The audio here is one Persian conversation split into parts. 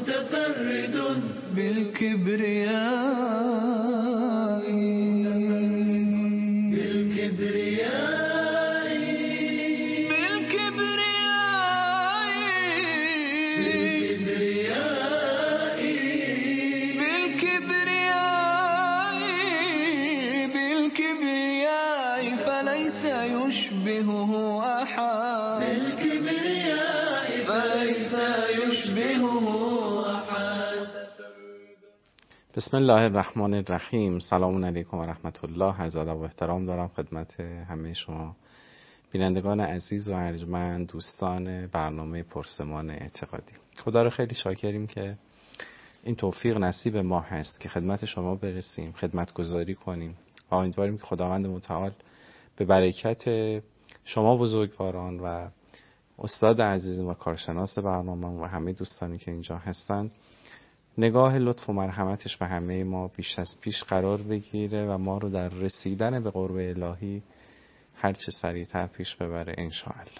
متفرد بالكبرياء فليس يشبهه أحد. بسم الله الرحمن الرحیم. سلام علیکم و رحمت الله. عرض ادب و احترام دارم خدمت همه شما بینندگان عزیز و ارجمند، دوستان برنامه پرسمان اعتقادی. خدا رو خیلی شاکریم که این توفیق نصیب ما هست که خدمت شما برسیم، خدمت گذاری کنیم. امیدواریم که خداوند متعال به برکت شما بزرگواران و استاد عزیز و کارشناس برنامه و همه دوستانی که اینجا هستند نگاه لطف و مرحمتش به همه ما بیش از پیش قرار بگیره و ما رو در رسیدن به قرب الهی هرچه سریعتر پیش ببره انشاءالله.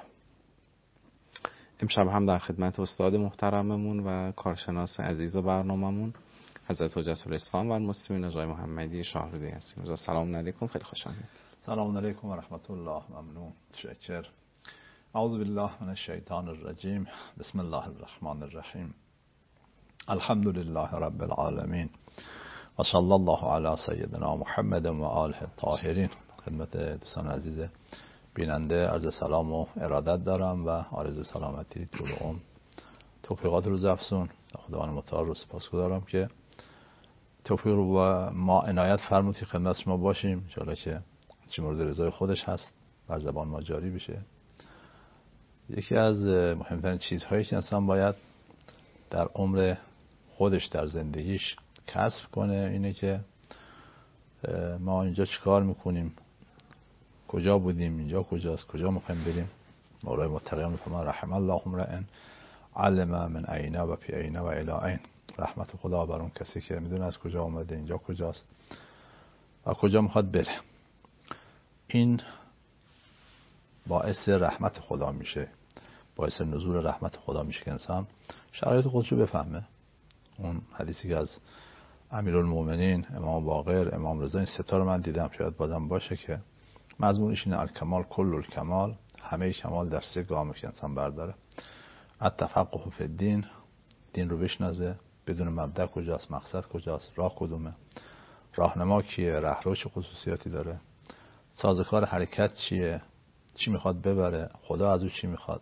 امشب هم در خدمت استاد محترممون و کارشناس عزیز برنامه‌مون حضرت حجت الاسلام و المسلمین آقای محمدی شاهرودی هستیم. سلام علیکم، خیلی خوش آمدید. سلام علیکم و رحمت الله. ممنون، تشکر. اعوذ بالله من الشیطان الرجیم. بسم الله الرحمن الرحیم. الحمد لله رب العالمین و صلی الله علی سیدنا محمد و آله الطاهرین. خدمت دوستان عزیز بیننده عرض سلام و ارادت دارم و آرزوی سلامتی طول عمر توفیقات روز افزون. خداوند متعال رو سپاسگزارم که توفیق رو با ما عنایت فرمود که خدمت شما باشیم. ان شاءالله که چه مورد رضای خودش هست بر زبان ما جاری بشه. یکی از مهمترین چیزهایی که انسان باید در عمر خودش در زندگیش کسب کنه اینه که ما اینجا چیکار میکنیم، کجا بودیم، اینجا کجاست، کجا میخوایم بریم. مولای متقی میفرماید رحم الله امرئ علم من اینا و فی اینا و الی این. رحمت خدا بر اون کسی که میدونه از کجا اومده، اینجا کجاست و کجا میخواد بره. این باعث رحمت خدا میشه، باعث نزول رحمت خدا میشه که انسان شرایط خودش رو بفهمه. اون حدیثی که از امیرالمومنین امام باقر، امام رضا، این ستا رو من دیدم، شاید بازم باشه، که مضمونش اینه الکمال کل الکمال، همه کمال در سه گامه که انسان برداره. التفقه فی الدین، دین رو بشناسه، بدون مبدأ کجاست، مقصد کجاست، راه کدومه، راهنما کیه، رهرو چه خصوصیاتی داره، سازوکار حرکت چیه، چی میخواد ببره، خدا از او چی میخواد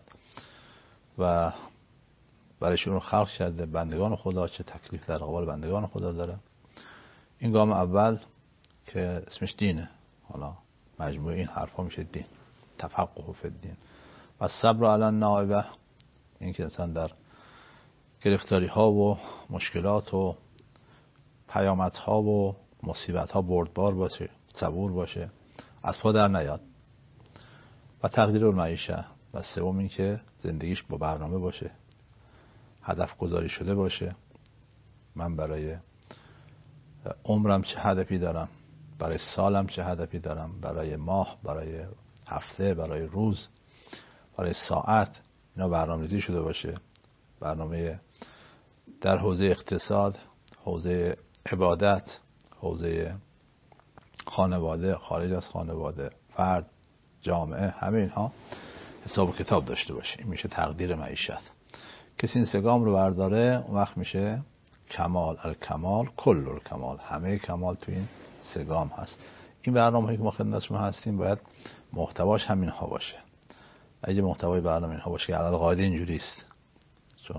و برایشون خلق کرده، بندگان خدا چه تکلیف در قبال بندگان خدا داره. این گام اول که اسمش دینه. حالا مجموع این حرفا میشه دین، تفقه فی الدین. و صبر علی النائبه، این که انسان در گرفتاری ها و مشکلات و پیامت ها و مصیبت ها بردبار باشه، صبور باشه، از پا در نیاد. و تقدیر المعیشه. و سوم این که زندگیش با برنامه باشه، هدف گذاری شده باشه. من برای عمرم چه هدفی دارم، برای سالم چه هدفی دارم، برای ماه، برای هفته، برای روز، برای ساعت. اینا برنامه‌ریزی شده باشه. برنامه در حوزه اقتصاد، حوزه عبادت، حوزه خانواده، خارج از خانواده، فرد، جامعه، همه اینها حساب و کتاب داشته باشه. این میشه تقدیر معیشت. کسی این سگام رو برداره اون وقت میشه کمال. الکمال کل الکمال، همه کمال تو این سگام هست. این برنامه‌ای که ما خدمت شما هستیم باید محتواش همین ها باشه. اگه محتوای برنامه اینها باشه که علل قاعده اینجوری است، چون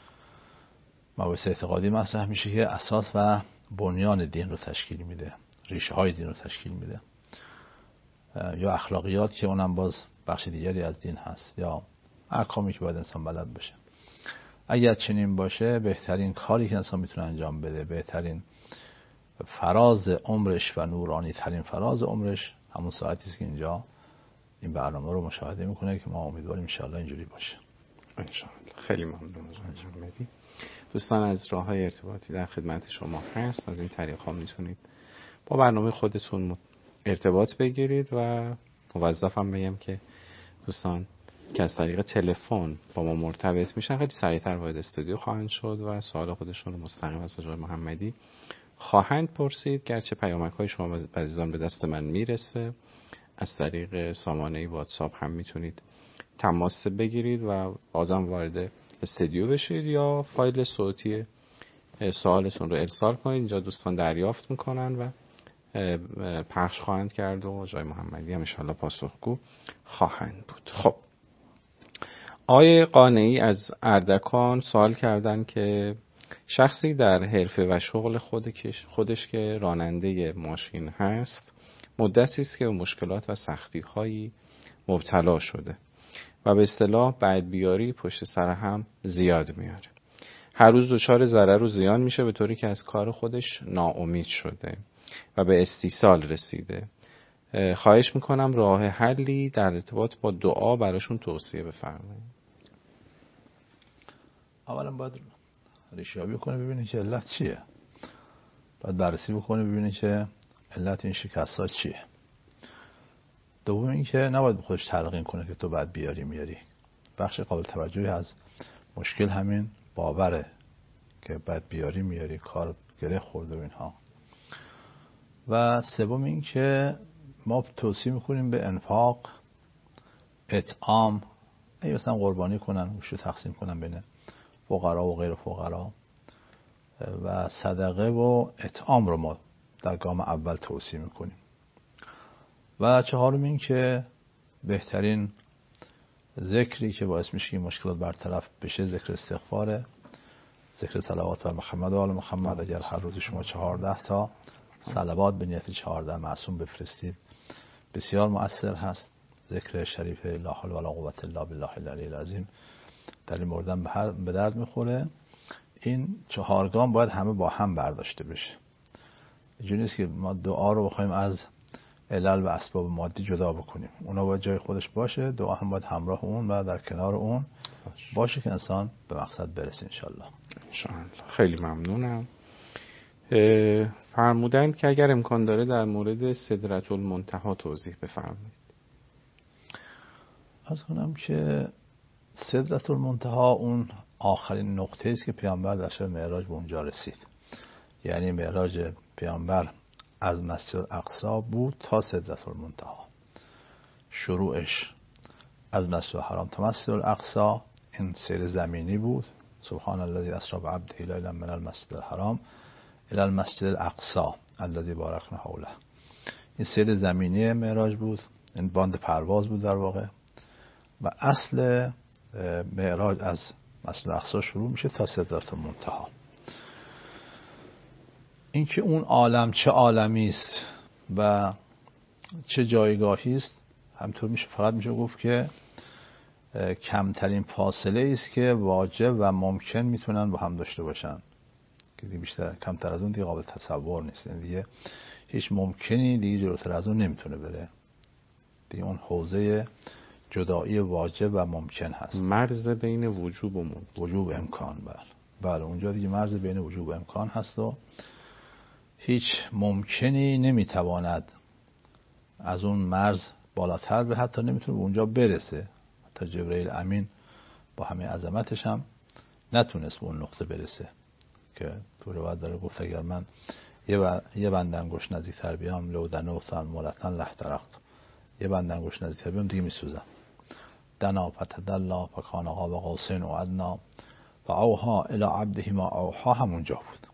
مباحث اعتقادی مطرح میشه که اساس و بنیان دین رو تشکیل میده، ریشه های دین رو تشکیل میده، یا اخلاقیات که اونم باز بخش دیگری از دین هست، یا احکامی که باید انسان بلد باشه. اگر چنین باشه بهترین کاری که انسان میتونه انجام بده، بهترین فراز عمرش و نورانی ترین فراز عمرش همون ساعتی است که اینجا این برنامه رو مشاهده میکنه، که ما امیدواریم ان شاء الله اینجوری باشه. ان شاء الله. خیلی ممنون از دوستان. از راه‌های ارتباطی در خدمت شما هست. از این طریق‌ها میتونید با برنامه خودتون ارتباط بگیرید و موظفم بگم که دوستان که از طریق تلفن با ما مرتبط میشن خیلی سریعتر وارد استودیو خواهند شد و سوال خودشون رو مستقیم از آقای محمدی خواهند پرسید. گرچه پیامک‌های شما عزیزان به دست من میرسه، از طریق سامانه واتساپ هم میتونید تماس بگیرید و بازم وارد استودیو بشید یا فایل صوتی سوالتون رو ارسال کنید. اینجا دوستان دریافت میکنن و پخش خواهند کرد و جای محمدی هم انشاءالله پاسخگو خواهند بود. خب آقای قانعی از اردکان سوال کردن که شخصی در حرفه و شغل خودش که راننده ماشین هست مدتی است که به مشکلات و سختی‌هایی مبتلا شده و به اصطلاح بدبیاری پشت سر هم زیاد میاره. هر روز دچار ضرر و زیان میشه به طوری که از کار خودش ناامید شده و به استیصال رسیده. خواهش میکنم راه حلی در ارتباط با دعا براشون توصیه بفرمایید. اولا باید ریشیابی کنه ببینید که علت چیه، باید بررسی بکنه ببینید که علت این شکست‌ها چیه. دوم این که نباید به خودش تلقین کنه که تو بعد بیاری میاری. بخش قابل توجهی از مشکل همین باوره که بعد بیاری میاری، کار گره خورده و اینها. و سوم این که ما توصیه میکنیم به انفاق، اطعام، مثلا قربانی کنن، گوشت تقسیم کنن بین فقرا و غیر فقرا، و صدقه و اطعام رو ما در گام اول توصیه میکنیم. و چهارم این که بهترین ذکری که باعث میشه که مشکلات برطرف بشه ذکر استغفاره، ذکر صلوات بر محمد و آل محمد. اگر هر روز شما 14 تا صلوات به نیت 14 معصوم بفرستید بسیار مؤثر هست. ذکر شریف لا حول ولا قوة الا بالله العلی العظیم در این مورد به درد میخوره. این 4 گام باید همه با هم برداشته بشه. اینجوری نیست که ما دعا رو بخوایم از علل و اسباب مادی جدا بکنیم، اونا باید جای خودش باشه، دعا هم باید همراه اون و در کنار اون باشه که انسان به مقصد برسه انشالله. خیلی ممنونم. فرمودند که اگر امکان داره در مورد سدرة المنتهی توضیح بفرمایید. عرض کنم که سدرة المنتهی اون آخرین نقطه است که پیامبر در شب معراج به اونجا رسید. یعنی معراج پیامبر از مسجد الاقصی بود تا سدرة المنتهی. شروعش از مسجد الحرام تا مسجد الاقصی این سیر زمینی بود. سبحان الذی اسری بعبده لیلا من المسجد الحرام الی المسجد الاقصی الذی بارکنا حوله. این سیر زمینی معراج بود، این باند پرواز بود در واقع. و اصل معراج از مسجد الاقصی شروع میشه تا سدرة المنتهی. اینکه اون عالم چه عالمی است و چه جایگاهی است همطور میشه فقط میشه گفت که کمترین فاصله است که واجب و ممکن میتونن با هم داشته باشن، که دیگه بیشتر کمتر از اون دیگه قابل تصور نیست. دیگه هیچ ممکنی دیگه جلوتر از اون نمیتونه بره دیگه. اون حوزه جدایی واجب و ممکن هست، مرز بین وجوب و وجوب امکان. بله اونجا دیگه مرز بین وجوب و امکان هست و هیچ ممکنی نمیتواند از اون مرز بالاتر به، حتی نمیتونه به اونجا برسه. حتی جبرئیل امین با همه عظمتش هم نتونست به اون نقطه برسه که تو روایت داره گفت اگر من یه بند انگشت نزدیکتر بیام لو دنوتن مولتن لحترقت، یه بند انگشت نزدیکتر بیام دیگه میسوزم. دنا فتدلا فکان قاب قوسین و ادنا و اوها الی عبده ما اوها همونجا بود.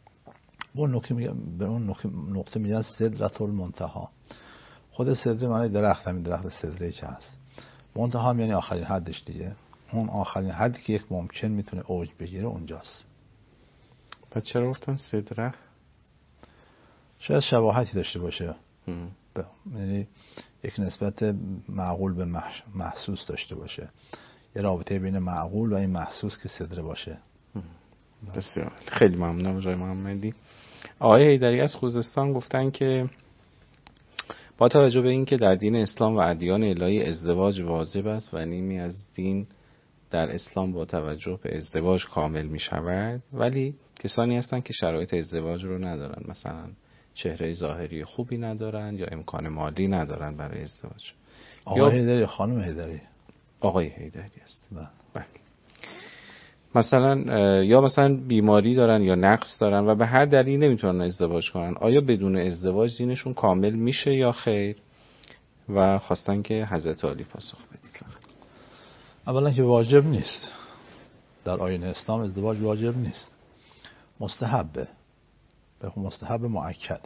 به اون نقطه میگن سدرة المنتهی. خود سدره معنی درخت، همین درخت سدره که هست. منتهی هم یعنی آخرین حدش دیگه. اون آخرین حدی که یک ممکن میتونه اوج بگیره اونجاست. پس چرا گفتن سدره؟ شاید شباهتی داشته باشه، یعنی یک نسبت معقول به محسوس داشته باشه، یه رابطه بین معقول و این محسوس که سدره باشه. بسیار خیلی ممنونم جای محمدی. آقای حیدری از خوزستان گفتن که با توجه به این که در دین اسلام و ادیان الهی ازدواج واجب است و نیمی از دین در اسلام با توجه به ازدواج کامل می شود، ولی کسانی هستند که شرایط ازدواج رو ندارن، مثلا چهره ظاهری خوبی ندارن یا امکان مالی ندارن برای ازدواج. آقای حیدری خانم حیدری آقای حیدری است. بله. بله. مثلا یا مثلا بیماری دارن یا نقص دارن و به هر دلیلی نمیتونن ازدواج کنن، آیا بدون ازدواج دینشون کامل میشه یا خیر؟ و خواستن که حضرت علی پاسخ بدید. اولا که واجب نیست، در آیین اسلام ازدواج واجب نیست، مستحبه، مستحب مؤکده،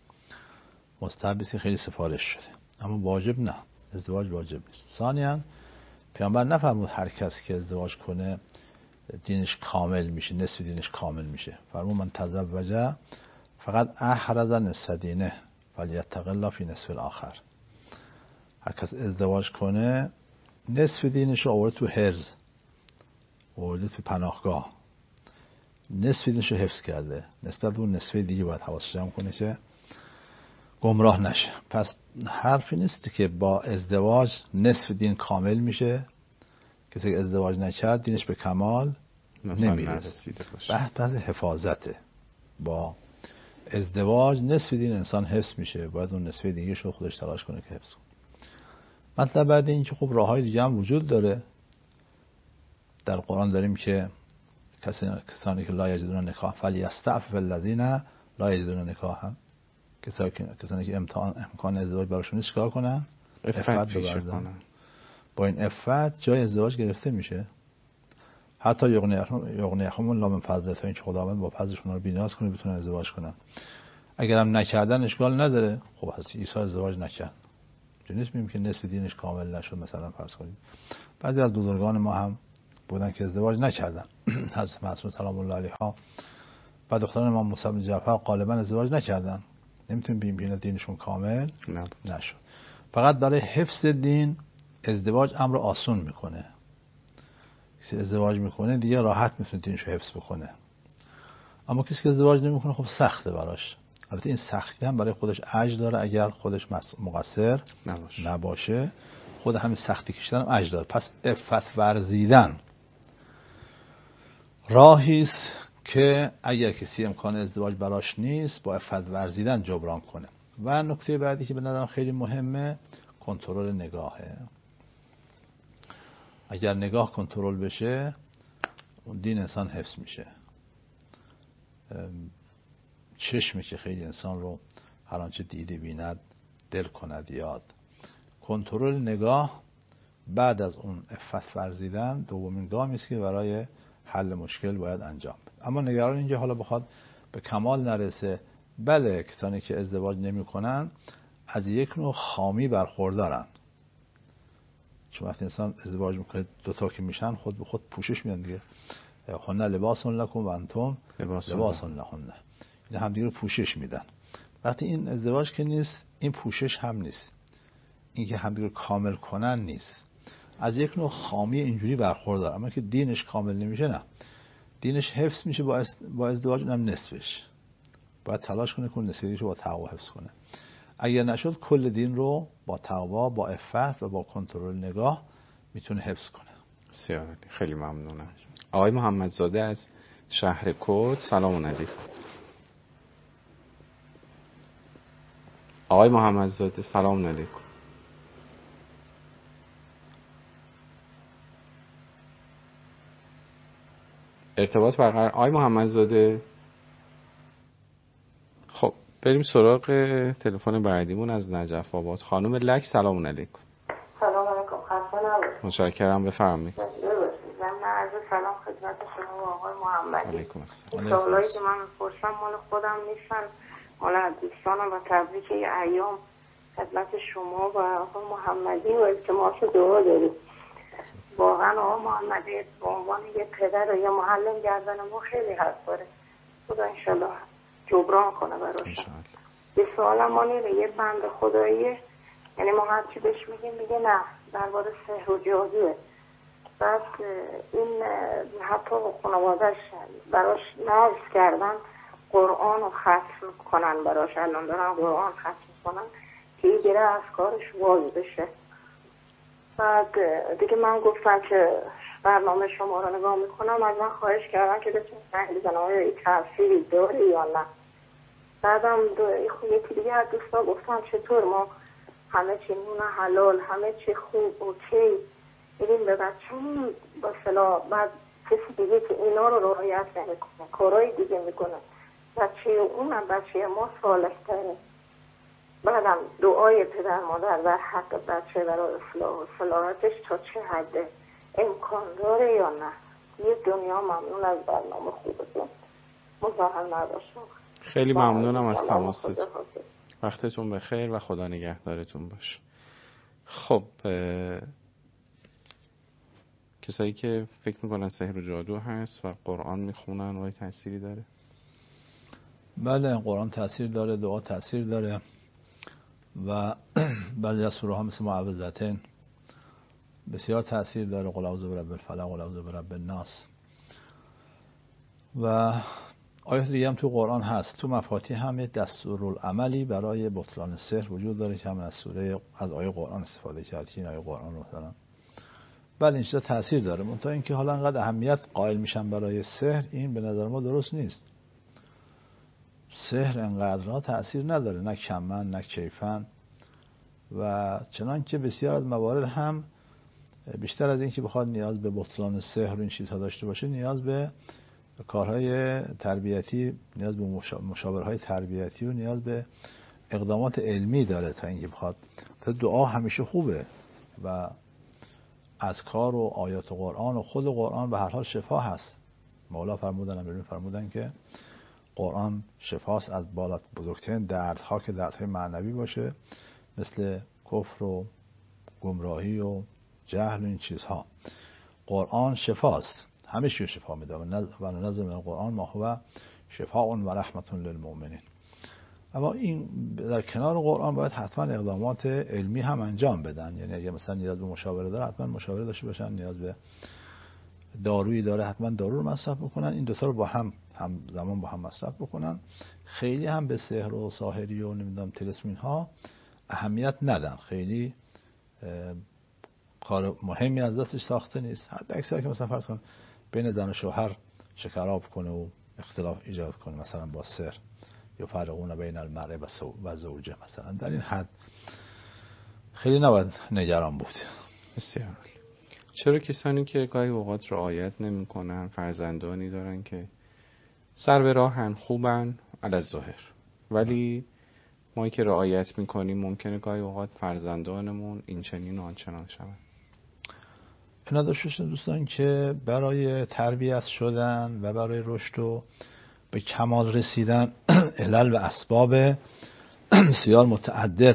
مستحبی که خیلی سفارش شده، اما واجب نه، ازدواج واجب نیست. ثانیاً پیامبر نفرمود هر کس که ازدواج کنه دینش کامل میشه، نصف دینش کامل میشه. فرمود من تزوج فقط احرز نصف دینه فلیتق الله فی نصف الاخر. هر کس ازدواج کنه نصف دینش رو آورده تو حرز، آورده تو پناهگاه، نصف دینش رو حفظ کرده، نسبت به اون نصف دیگه باید حواسش جمع کنه که گمراه نشه. پس حرفی نیست که با ازدواج نصف دین کامل میشه، کسی که ازدواج نکرد دینش به کمال نمیرسه. بحث حفاظته، با ازدواج نصف دین انسان حفظ میشه، باید اون نصف دیگه رو خودش تلاش کنه که حفظ کنه. مطلب بعد این که خب راههای دیگه هم وجود داره. در قرآن داریم که کسانی که لا یجدون نکاح فلیستعفف الذین لا یجدون نکاحا، کسانی که امکان ازدواج براشون نیست چیکار کنن؟ عفت ببرن. با این عفت جای ازدواج گرفته میشه. حتی یغنیهم الله من فضله، تا اینکه خداوند با فضلشون رو بی‌نیاز کنه بتونن ازدواج کنن. اگرم نکردن اشکال نداره. خب حضرت عیسی ازدواج نکرد، نیست میگیم که نصف دینش کامل نشد. مثلا فرض کنید بعضی از بزرگان ما هم بودن که ازدواج نکردن. حضرت معصومه سلام الله علیها و دختران امام موسی بن جعفر غالبا ازدواج نکردن. نمیتونیم بگیم که دینشون کامل نشد. فقط برای حفظ دین ازدواج امر آسون میکنه. کسی ازدواج میکنه دیگه راحت میتونه دینش رو حفظ بکنه. اما کسی که ازدواج نمیکنه خب سخته براش. البته این سختی هم برای خودش اجر داره، اگر خودش مقصر نباشه خود همین سختی کشیدن هم اجر داره. پس عفت ورزیدن راهی است که اگر کسی امکان ازدواج براش نیست با عفت ورزیدن جبران کنه. و نکته بعدی که به نظرم خیلی مهمه کنترل نگاهه. اگر نگاه کنترل بشه اون دین انسان حفظ میشه. چشمی که خیلی انسان رو هر آنچه دیده بیند دل کند یاد. کنترل نگاه بعد از اون عفت ورزیدن دومین گامی است که برای حل مشکل باید انجام بده. اما نگران اینجا حالا بخواد به کمال نرسه. بله کسانی که ازدواج نمی کنن از یک نوع خامی برخوردارن، چون وقتی انسان ازدواج میکنه دوتا که میشن خود به خود پوشش میدن دیگه. هن لباس لکم و انتم لباس لهن، این هم دیگه رو پوشش میدن. وقتی این ازدواج که نیست این پوشش هم نیست، این که هم دیگه کامل کنن نیست. از یک نوع خامی اینجوری برخوردار. اما که دینش کامل نمیشه نه، دینش حفظ میشه با ازدواج، اونم نصفش باید تلاش کنه که نصفش رو با تقوا حفظ کنه. اگر نشد کل دین رو با تقوا، با عفت و با کنترل نگاه میتونه حفظ کنه. بسیار خیلی ممنونم. آقای محمدزاده از شهر کرد، سلام علیکم. آقای محمدزاده سلام علیکم. ارتباط برقرار. آقای محمدزاده خب بریم سراغ تلفن بعدیمون از نجف آباد. خانم لک سلام علیکم. سلام علیکم. خسته نباشید. متشکرم، بفرمایید. من عرض سلام خدمت شما و آقای محمدی. علیکم السلام. سوالایی که من می‌پرسم مال خودم نیستن، مال دوستانم و تبریک ایام خدمت شما و آقای محمدی و التماس دعا داریم. واقعا آقای محمدی به عنوان یه پدر و یه معلم گردن ما خیلی حق داره. خدا انشالله جبران کنه براش. یه سوالم مال یه بنده خداییه، یعنی ما هر چی بهش میگه نه درباره سحر و جادوه. بعد این حتی خانواده‌اش براش نذر کردن قرآن رو ختم کنن، براش الان دارن قرآن ختم کنن که این گره از کارش واضح بشه. بعد دیگه من گفتم که برنامه شما رو نگاه میکنم، از من خواهش کردن که بتونم بزنم آیا این تأثیری داره یا نه. بعدم یکی دیگه از دوستا گفتن چطور ما همه چی نون حلال، همه چی خوب اوکی، میدیم به بچه‌مون با صلاح، بعد کسی دیگه که اینا رو رعایت نمیکنه کارهای دیگه میکنه، بچه اونم بچه ما صالح‌تره. بعدم دعای پدر مادر در حق بچه برای اصلاح و صلاحاتش تا چه حده امکان داره یا نه. یه دنیا ممنون از برنامه خوبتون، مزاحم نباشم. خیلی ممنونم از تماستون. وقتتون بخیر و خدا نگهدارتون باشه. خب کسایی که فکر میکنن سحر و جادو هست و قرآن میخونن و تأثیری داره؟ بله، قرآن تأثیر داره، دعا تأثیر داره و بعضی از سوره ها مثل معوذتین بسیار تأثیر داره، قل اعوذ برب الفلق، قل اعوذ برب الناس. و آیات دیگه هم تو قرآن هست. تو مفاتیح هم یک دستورالعملی برای بطلان سحر وجود داره که هم از آیه قرآن استفاده کرد که این آیه قرآن رو مثلا بله این چیزا تأثیر داره. منتها اینکه حالا انقدر اهمیت قائل میشن برای سحر، این به نظر ما درست نیست. سحر انقدرها تأثیر نداره، نه کمن نه کیفن، و چنان که بسیار از موارد هم بیشتر از این که بخواد نیاز به بطلان سحر و این چیزها داشته باشه، نیاز به کارهای تربیتی، نیاز به مشاورهای تربیتی و نیاز به اقدامات علمی داره تا اینکه بخواد. دعا همیشه خوبه و اذکار و آیات قرآن و خود قرآن به هر حال شفا هست. مولا فرمودن که قرآن شفاست از بالا بزرگترین دردها که دردهای معنوی باشه، مثل کفر و گمراهی و جهل و این چیزها. قرآن شفاست، همه چیز شفا میده و نزل من القرآن ما هو شفاء و رحمت للمؤمنین. اما این در کنار قرآن باید حتما اقدامات علمی هم انجام بدن. یعنی اگه مثلا نیاز به مشاوره داره حتما مشاوره داشته باشن، نیاز به دارویی داره حتما دارو رو مصرف بکنن. این دوتا رو با هم زمان با هم مصرف بکنن. خیلی هم به سحر و ساحری و نمیدونم طلسم اینها اهمیت ندن، خیلی کار مهمی از دستش ساخته نیست. حتی اکثر که مثلا فرض کن بین زن و شوهر شکراب کنه و اختلاف ایجاد کنه مثلا با سحر، یا فرقون بین المرء و زوجه مثلا، در این حد خیلی نباید نگران بود. بسیار. چرا کسانی که گاهی اوقات رعایت نمی‌کنن فرزندانی دارن که سر به راهن، خوبن علی ظاهر، ولی ما که رعایت میکنیم ممکنه گاهی اوقات فرزندانمون این چنین و آنچنان شون؟ اینا داشته دوستان که برای تربیت شدن و برای رشد و به کمال رسیدن علل و اسباب بسیار متعدد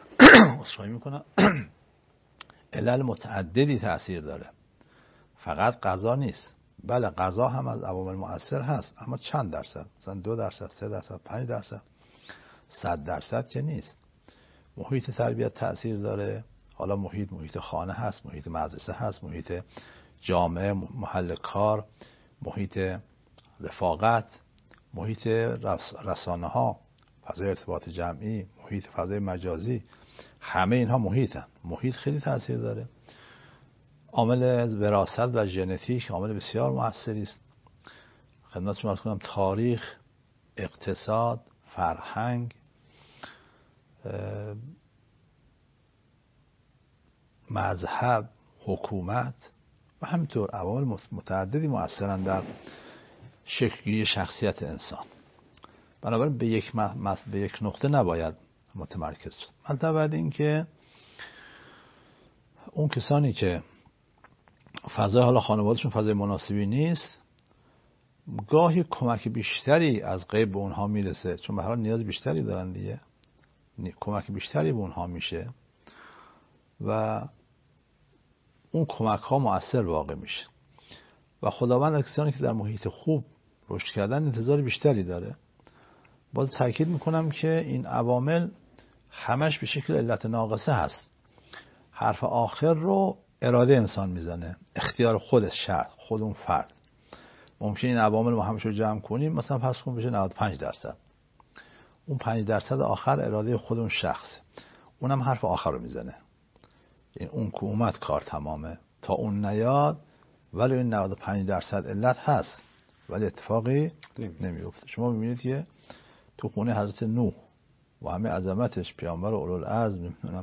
علل متعددی تأثیر داره، فقط غذا نیست. بله غذا هم از عوامل مؤثر هست، اما چند درصد؟ مثلا 2%، 3%، 5%، 100% که نیست. محیط تربیت تأثیر داره. حالا محیط خانه هست، محیط مدرسه هست، محیط جامعه، محل کار، محیط رفاقت، محیط رسانه ها، فضای ارتباط جمعی، محیط فضای مجازی، همه اینها محیطن. محیط خیلی تأثیر داره. عامل وراثت و ژنتیک عامل بسیار مؤثری است. خدمتتون عرض کنم تاریخ، اقتصاد، فرهنگ، مذهب، حکومت و همینطور عوامل متعددی مؤثرن در شکلی شخصیت انسان. بنابراین به یک نقطه نباید متمرکز شد. البته بعد این که اون کسانی که فضای حالا خانوادهشون فضای مناسبی نیست، گاهی کمک بیشتری از غیب به اونها میرسه، چون به هر حال نیاز بیشتری دارن دیگه، کمک بیشتری به اونها میشه و اون کمک ها مؤثر واقع میشه و خداوند از کسانی که در محیط خوب رشد کردن انتظار بیشتری داره. باز تاکید میکنم که این عوامل همش به شکل علت ناقصه هست. حرف آخر رو اراده انسان میزنه، اختیار خودش، شرط خود اون فرد. ممکنه این عوامل ما همش رو جمع کنیم، مثلا فرض کن بشه 95%. اون 5% آخر اراده خود اون شخص، اونم حرف آخر رو میزنه. این اون که اومد کار تمامه، تا اون نیاد ولی این 95% علت هست ولی اتفاقی نمیفته. شما میبینید که تو خونه حضرت نوح و همه عظمتش، پیامبر اولوالعزم، نمیدونم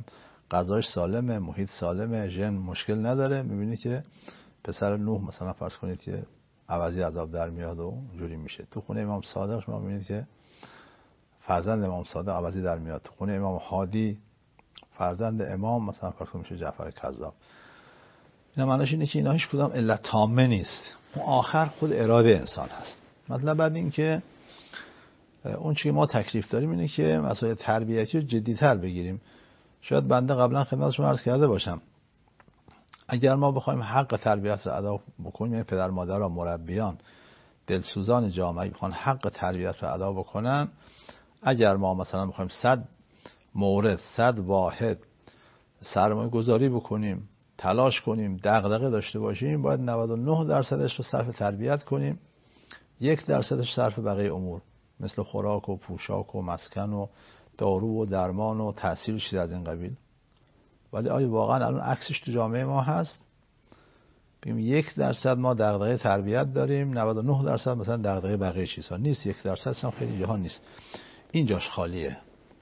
غذاش سالمه، محیط سالمه، ژن مشکل نداره، میبینی که پسر نوح مثلا فرض کنید که عوضی از آب در میاد و اونجوری میشه. تو خونه امام صادق شما میبینید که فرزند امام صادق عوضی در میاد. تو خونه امام هادی فرزند امام مثلا فرض کنید میشه جعفر کذاب. اینا معناش اینه که اینا هیچ کدام علت تامه نیست، اون آخر خود اراده انسان هست. مطلب بعد این که اون چیزی ما تکلیف داریم اینه که مسائل تربیتی رو جدی‌تر بگیریم. شاید بنده قبلا خدمت شما عرض کرده باشم اگر ما بخوایم حق تربیت رو ادا بکنیم، یعنی پدر مادرها، مربیان، دلسوزان جامعه بخوان حق تربیت رو ادا بکنن، اگر ما مثلا بخوایم 100 مورد 100 واحد سرمایه گذاری بکنیم، تلاش کنیم، دغدغه داشته باشیم، باید 99% رو صرف تربیت کنیم، 1% صرف بقیه امور مثل خوراک و پوشاک و مسکن و دارو و درمان و تحصیل چیز از این قبیل. ولی آیا واقعا الان عکسش تو جامعه ما هست؟ بگیم 1% ما دغدغه تربیت داریم، 99% مثلا دغدغه بقیه چیزها نیست. 1% هم خیلی جاها نیست، اینجاش خالیه.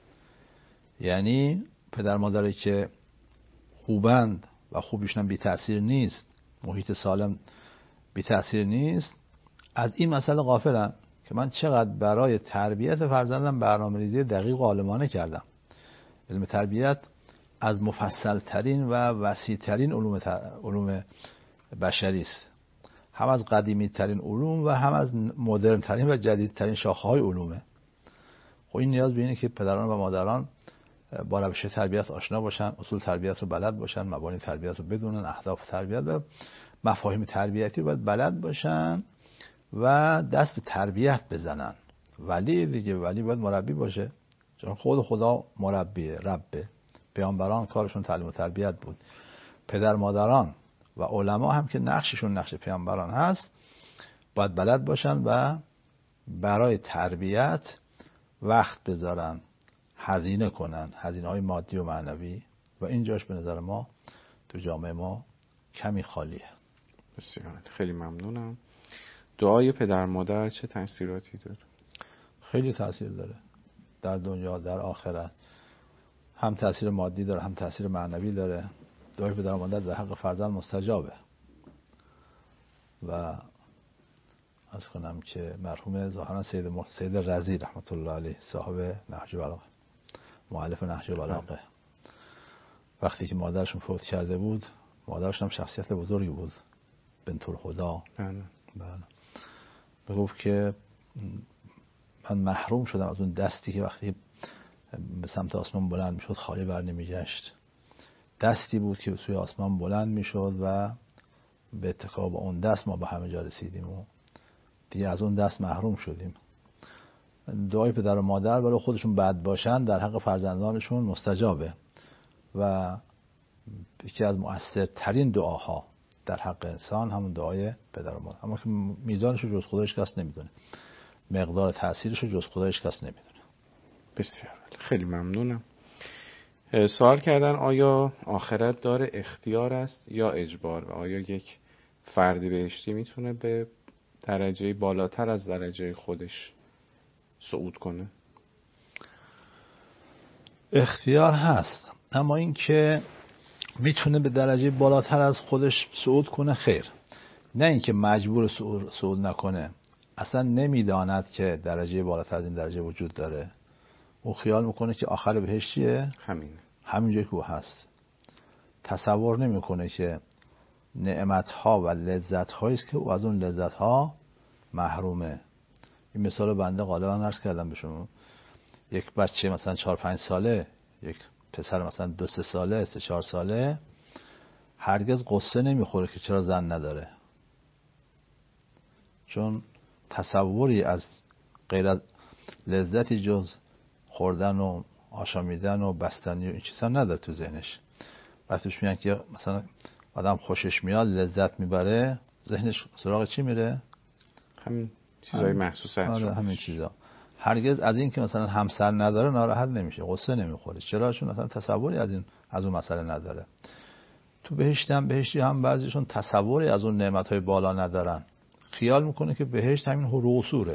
یعنی پدر مادری که خوبند و خوبیشون بی تأثیر نیست، محیط سالم بی تأثیر نیست، از این مسئله غافلن که من چقدر برای تربیت فرزندم برنامه‌ریزی دقیق و عالمانه کردم. علم تربیت از مفصل ترین و وسیع ترین علوم بشری است، هم از قدیمی ترین علوم و هم از مدرن ترین و جدید ترین شاخه های علومه. خب این نیاز به اینه که پدران و مادران با روش تربیت آشنا باشن، اصول تربیت رو بلد باشن، مبانی تربیت رو بدونن، اهداف تربیت و مفاهیم تربیتی رو باید بلد باشن و دست به تربیت بزنن. ولی دیگه ولی باید مربی باشه، چون خود خدا مربیه، ربه. پیامبران کارشون تعلیم و تربیت بود. پدر مادران و علما هم که نقششون نقش پیامبران هست باید بلد باشن و برای تربیت وقت بذارن، هزینه کنن، هزینه‌های مادی و معنوی، و اینجاش به نظر ما تو جامعه ما کمی خالیه. بسیار خیلی ممنونم. دعای پدر مادر چه تأثیراتی داره؟ خیلی تأثیر داره در دنیا در آخرت. هم تأثیر مادی داره، هم تأثیر معنوی داره. دعای پدر مادر در حق فرزند مستجابه. و عرض کنم که مرحوم ظاهرا سید رضی رحمت الله علیه، صاحب نهج البلاغه، مؤلف نهج البلاغه، وقتی که مادرشون فوت کرده بود، مادرشون هم شخصیت بزرگی بود، بنت الهدی، میگفت که من محروم شدم از اون دستی که وقتی به سمت آسمان بلند میشد خالی بر نمیگشت. دستی بود که سوی آسمان بلند میشد و به اتکا به اون دست ما به همه جا رسیدیم و دیگه از اون دست محروم شدیم. دعای پدر و مادر برای خودشون بد باشن در حق فرزندانشون مستجابه و یکی از مؤثرترین دعاها در حق انسان همون دعای پدر و مادر، اما که میزانش رو جز خودش کس نمیدونه، مقدار تأثیرش رو جز خودش کس نمیدونه. بسیار خیلی ممنونم. سوال کردن آیا آخرت داره اختیار است یا اجبار، و آیا یک فردی بهشتی میتونه به درجه بالاتر از درجه خودش صعود کنه؟ اختیار هست، اما این که میتونه به درجه بالاتر از خودش صعود کنه خیر، نه اینکه مجبور صعود نکنه. اصلا نمیداند که درجه بالاتر از این درجه وجود داره. او خیال میکنه که آخر بهشت چیه؟ همینجا که او هست. تصور نمیکنه که نعمتها و لذتهایی است که او از اون لذتها محرومه. این مثال بنده غالبا عرض کردم به شما. یک بچه مثلا 4-5 ساله، یک پسر مثلا 2-3 ساله، 3-4 ساله، هرگز قصه نمیخوره که چرا زن نداره، چون تصوری از غیر از لذتی جز خوردن و آشامیدن و بستنی و این چیزا نداره تو ذهنش. وقتی میگن که مثلا آدم خوشش میاد، لذت میبره، ذهنش سراغ چی میره؟ همین چیزای محسوس هست. همین چیزا. هرگز از این که مثلا همسر نداره ناراحت نمیشه، قصه نمیخوره. چرا؟ چون مثلا تصوری از اون مسئله نداره. تو بهشتی هم بعضیشون تصوری از اون نعمتهای بالا ندارن. خیال میکنه که بهشت همین حروسوره.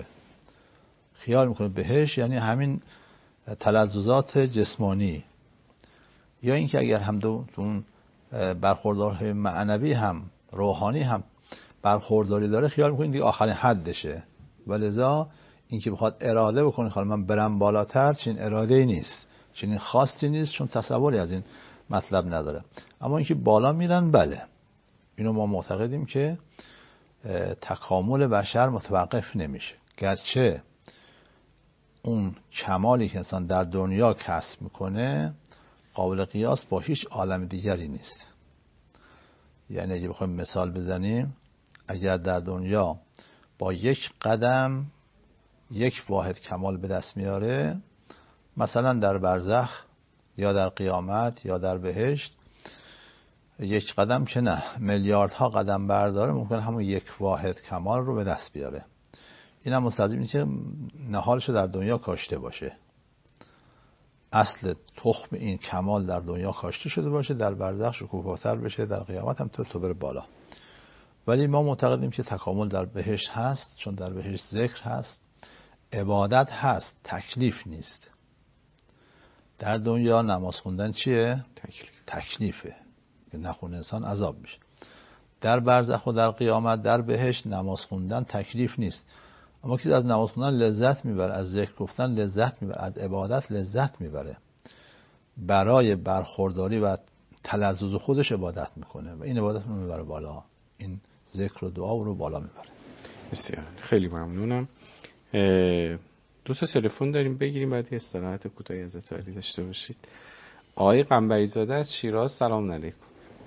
خیال میکنه بهشت یعنی همین تلذذات جسمانی. یا اینکه اگر هم اون برخوردارهای معنوی هم روحانی هم برخورداری داره، خیال میکنید دیگه آخرین حدشه، ولذا اینکه بخواد اراده بکنه حالا من برم بالاتر، چنین اراده‌ای نیست، چنین خواستی نیست، چون تصوری از این مطلب نداره. اما اینکه بالا میرن، بله، اینو ما معتقدیم که تکامل بشر متوقف نمیشه، گرچه اون کمالی که انسان در دنیا کسب میکنه قابل قیاس با هیچ عالم دیگری نیست. یعنی اگه بخوایم مثال بزنیم، اگر در دنیا با یک قدم یک واحد کمال به دست میاره، مثلا در برزخ یا در قیامت یا در بهشت، یک قدم که نه، میلیاردها قدم برداره، ممکن همون یک واحد کمال رو به دست بیاره. این هم مستلزم اینه که نهالش در دنیا کاشته باشه، اصل تخم این کمال در دنیا کاشته شده باشه، در برزخ شکوفاتر بشه، در قیامت هم تو بره بالا. ولی ما معتقدیم که تکامل در بهشت هست، چون در بهشت ذکر هست، عبادت هست، تکلیف نیست. در دنیا نماز خوندن چیه؟ تکلیفه، که نخونه انسان عذاب میشه. در برزخ و در قیامت در بهشت نماز خوندن تکلیف نیست، اما کسی از نماز خوندن لذت میبره، از ذکر گفتن لذت میبره، از عبادت لذت میبره، برای برخورداری و تلذذ خودش عبادت میکنه و این عبادت رو میبره بالا، این ذکر و دعا رو بالا میبره. بسیار خیلی ممنونم. دو تا تلفن داریم بگیریم، بعد استراحت کوتاهی از علی داشته باشید. آقای قنبری زاده از شیراز، سلام علیکم.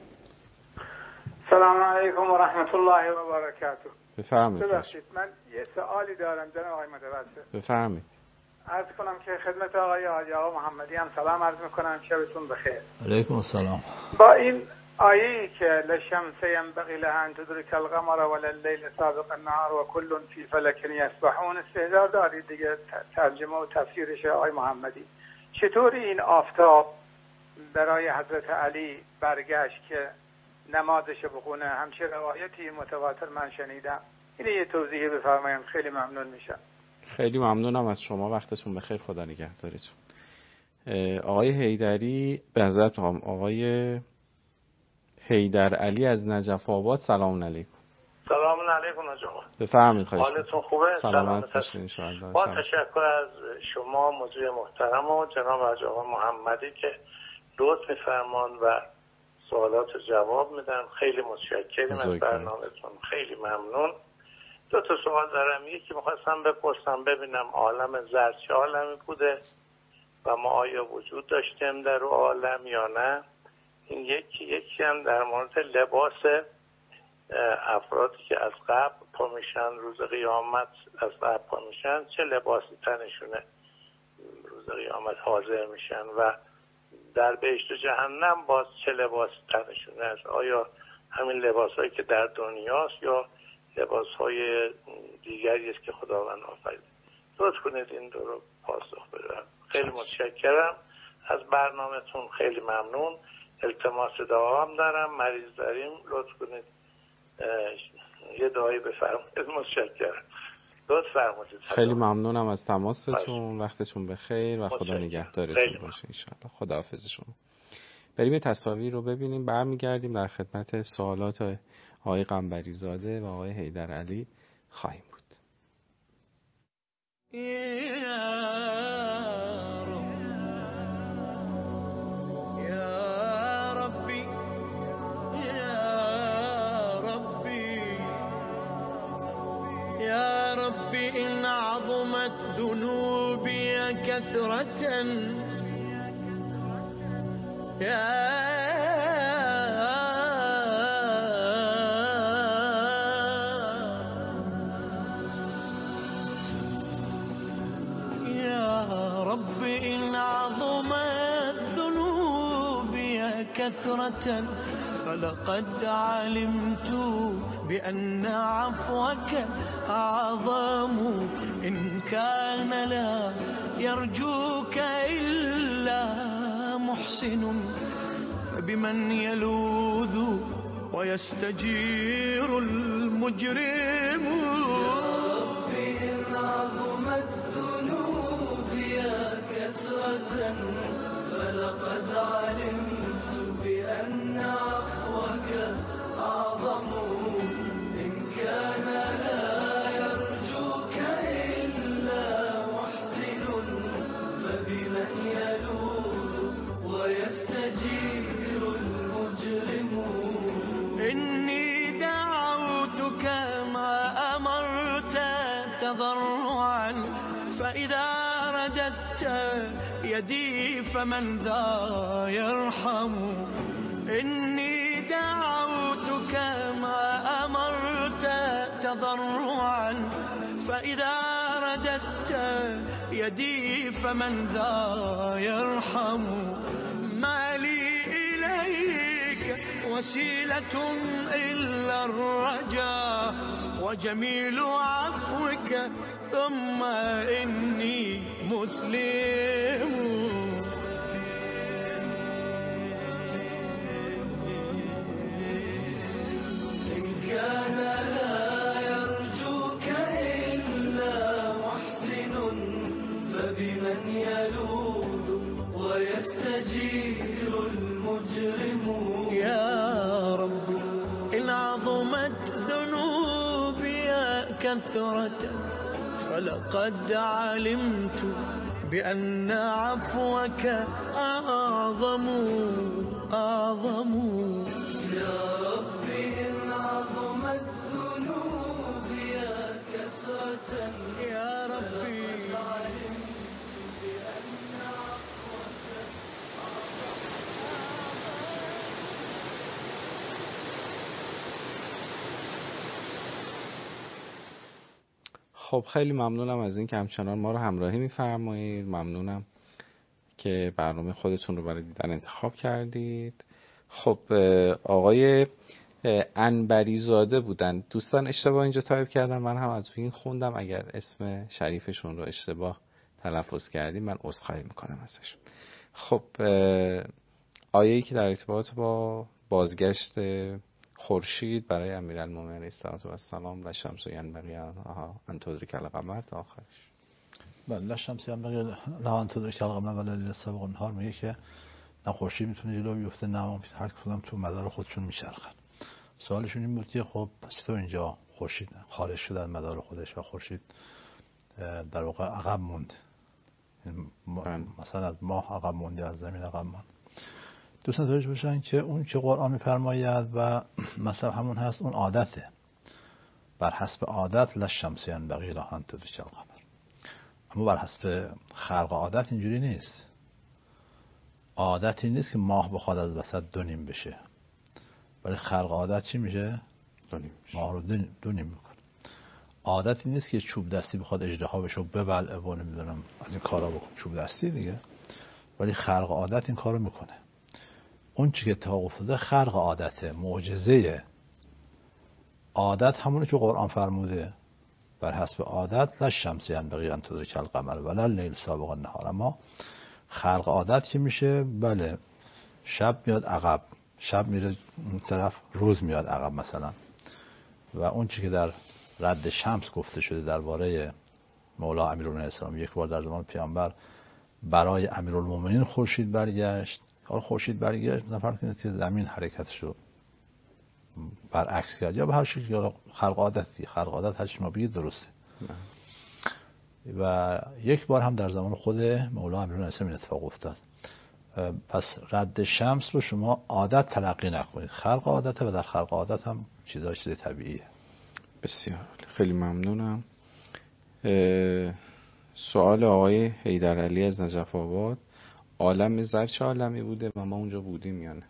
سلام علیکم و رحمت الله و برکاته. بفرمایید. ببخشید من یه سوالی دارم جناب آقای متوسل. بفرمایید. عرض کنم که خدمت آقای حاجی آقا محمدی هم سلام عرض میکنم، شبتون بخیر. علیکم السلام. با این آیه‌ای که للشمس ينبغي لها ان تدرك القمر ولليل سابق النهار وكل في فلك يسبحون، استحضار دارید دیگه ترجمه و تفسیرش آقای محمدی. چطوری این آفتاب برای حضرت علی برگشت که نمازش بخونه؟ همچه روایتی متواتر من شنیدم. این یه توضیحی بفرمایید، خیلی ممنون میشم. خیلی ممنونم از شما، وقتتون بخیر، خدا نگهدارتون. آقای حیدری به حضرت آقای حیدر علی از نجف آباد، سلام علیکم. سلام علیکم آقا. بفرمایید. خواهش حالتون خوبه؟ سلامت باشید ان شاء الله. با تشکر از شما موضوع محترم و جناب آقا محمدی که لطف می‌فرمان و سوالات جواب میدن. خیلی متشکرم از برنامه‌تون، خیلی ممنون. دو تا سوال دارم. یکی می‌خواستم بپرسم ببینم عالم زرد چه عالمی بوده و ما آیا وجود داشتیم در اون عالم یا نه؟ این یکی هم در مورد لباس افرادی که از قبر پا میشن روز قیامت، از قبر پا میشن، چه لباسی تنشونه روز قیامت حاضر میشن و در بهشت و جهنم باز چه لباسی تنشونه است؟ آیا همین لباسایی که در دنیاست یا لباسهای دیگری است که خداوند آفریده؟ لطف کنید این دو رو پاسخ بدم. خیلی متشکرم از برنامه‌تون، خیلی ممنون. التماس دعا هم دارم، مریض داریم، لطف کنید یه دعایی بفرمایید. متشکرم، لطف فرمایید. خیلی ممنونم از تماستون، وقتتون بخیر و خدا نگهدارتون باشه ان شاء الله. خداحافظ شما. بریم تصاویر رو ببینیم، برمیگردیم در خدمت سوالات آقای قنبری زاده و آقای حیدر علی خواهیم بود. يا رب إن عظمت ذنوبي كثرة يا رب إن عظمت ذنوبي كثرة فلقد علمت بأن عفوك أعظم إن كان لا يرجوك إلا محسن فبمن يلوذ ويستجير المجرم. ربي إن عظمت ذنوبي كثرة فلقد علمت فإذا رددت يدي فمن ذا يرحم إني دعوتك ما أمرت تضرعا فإذا رددت يدي فمن ذا يرحم ما لي إليك وسيلة إلا الرجاء وجميل عفوك ثم إني مسلم إن كان لا يرجوك إلا محسن فبمن يلوذ ويستجير المجرم يا رب إن عظمت ذنوبي كثرة فلقد علمت بأن عفوك أعظم يا ربي إن عظمت ذنوبي كثرة يا ربي خب خیلی ممنونم از این که همچنان ما رو همراهی می‌فرمایید. ممنونم که برنامه خودتون رو برای دیدن انتخاب کردید. خب آقای انبری زاده بودن دوستان، اشتباه اینجا تایپ کردن، من هم از این خوندم، اگر اسم شریفشون رو اشتباه تلفظ کردیم من عذرخواهی میکنم ازشون. خب آیه‌ای که در ارتباط با بازگشت خورشید برای امیرالمومنین علیه السلام و شمس ینبغی ان تدرک القمر تا آخرش. بله، شمس ینبغی ان تدرک القمر و لیل سابق النهار میگه که نه خورشید میتونه جلو بیفته نه هر کدوم تو مدار خودشون میچرخن. سوالشون این بود که خب پس تو اینجا خورشید خارج شد از مدار خودش و خورشید در واقع عقب موند، مثلا از ماه عقب مونده، از زمین عقب موند. دوستان توجه باشن که اون که قرآن می‌فرماید و مثلا همون هست، اون عادته، بر حسب عادت للشمس ینبغی لها ان تدرک القمر. اما بر حسب خلق عادت اینجوری نیست. عادتی نیست که ماه بخواد از وسط دونیم بشه، ولی خلق عادت چی میشه؟ ماه رو دونیم میکنه. عادتی نیست که چوب دستی بخواد اژدها بشه و ببلعه و نمیدونم از این کارا بکنه، چوب دستی دیگه، ولی خلق عادت این کارو میکنه. اون چی که اتفاق افتاده خلق عادته، معجزه عادت همونه که قرآن فرموده، بر حسب عادت للشمس ینبغی ان تدرک القمر ولا اللیل سابق النهار. اما خلق عادت که میشه، بله شب میاد عقب، شب میره اون طرف، روز میاد عقب مثلا. و اون چی که در رد شمس گفته شده درباره مولا امیرالمومنین علیه السلام، یک بار در زمان پیامبر برای امیرالمومنین خورشید برگشت. حالا خورشید برگشت مثلا فرض کنید که زمین حرکتش رو برعکس کرد یا به هر شکلی، یا خلق عادتی، خلق عادت هر چی ما بگید درسته. و یک بار هم در زمان خود مولا امیرالمومنین علیه السلام این اتفاق افتاد. پس رد شمس رو شما عادت تلقی نکنید، خلق عادته و در خلق عادت هم چیز طبیعیه. بسیار خیلی ممنونم. سوال آقای حیدرعلی از نجف آباد، عالم زر چه عالمی بوده و ما اونجا بودیم یا نه؟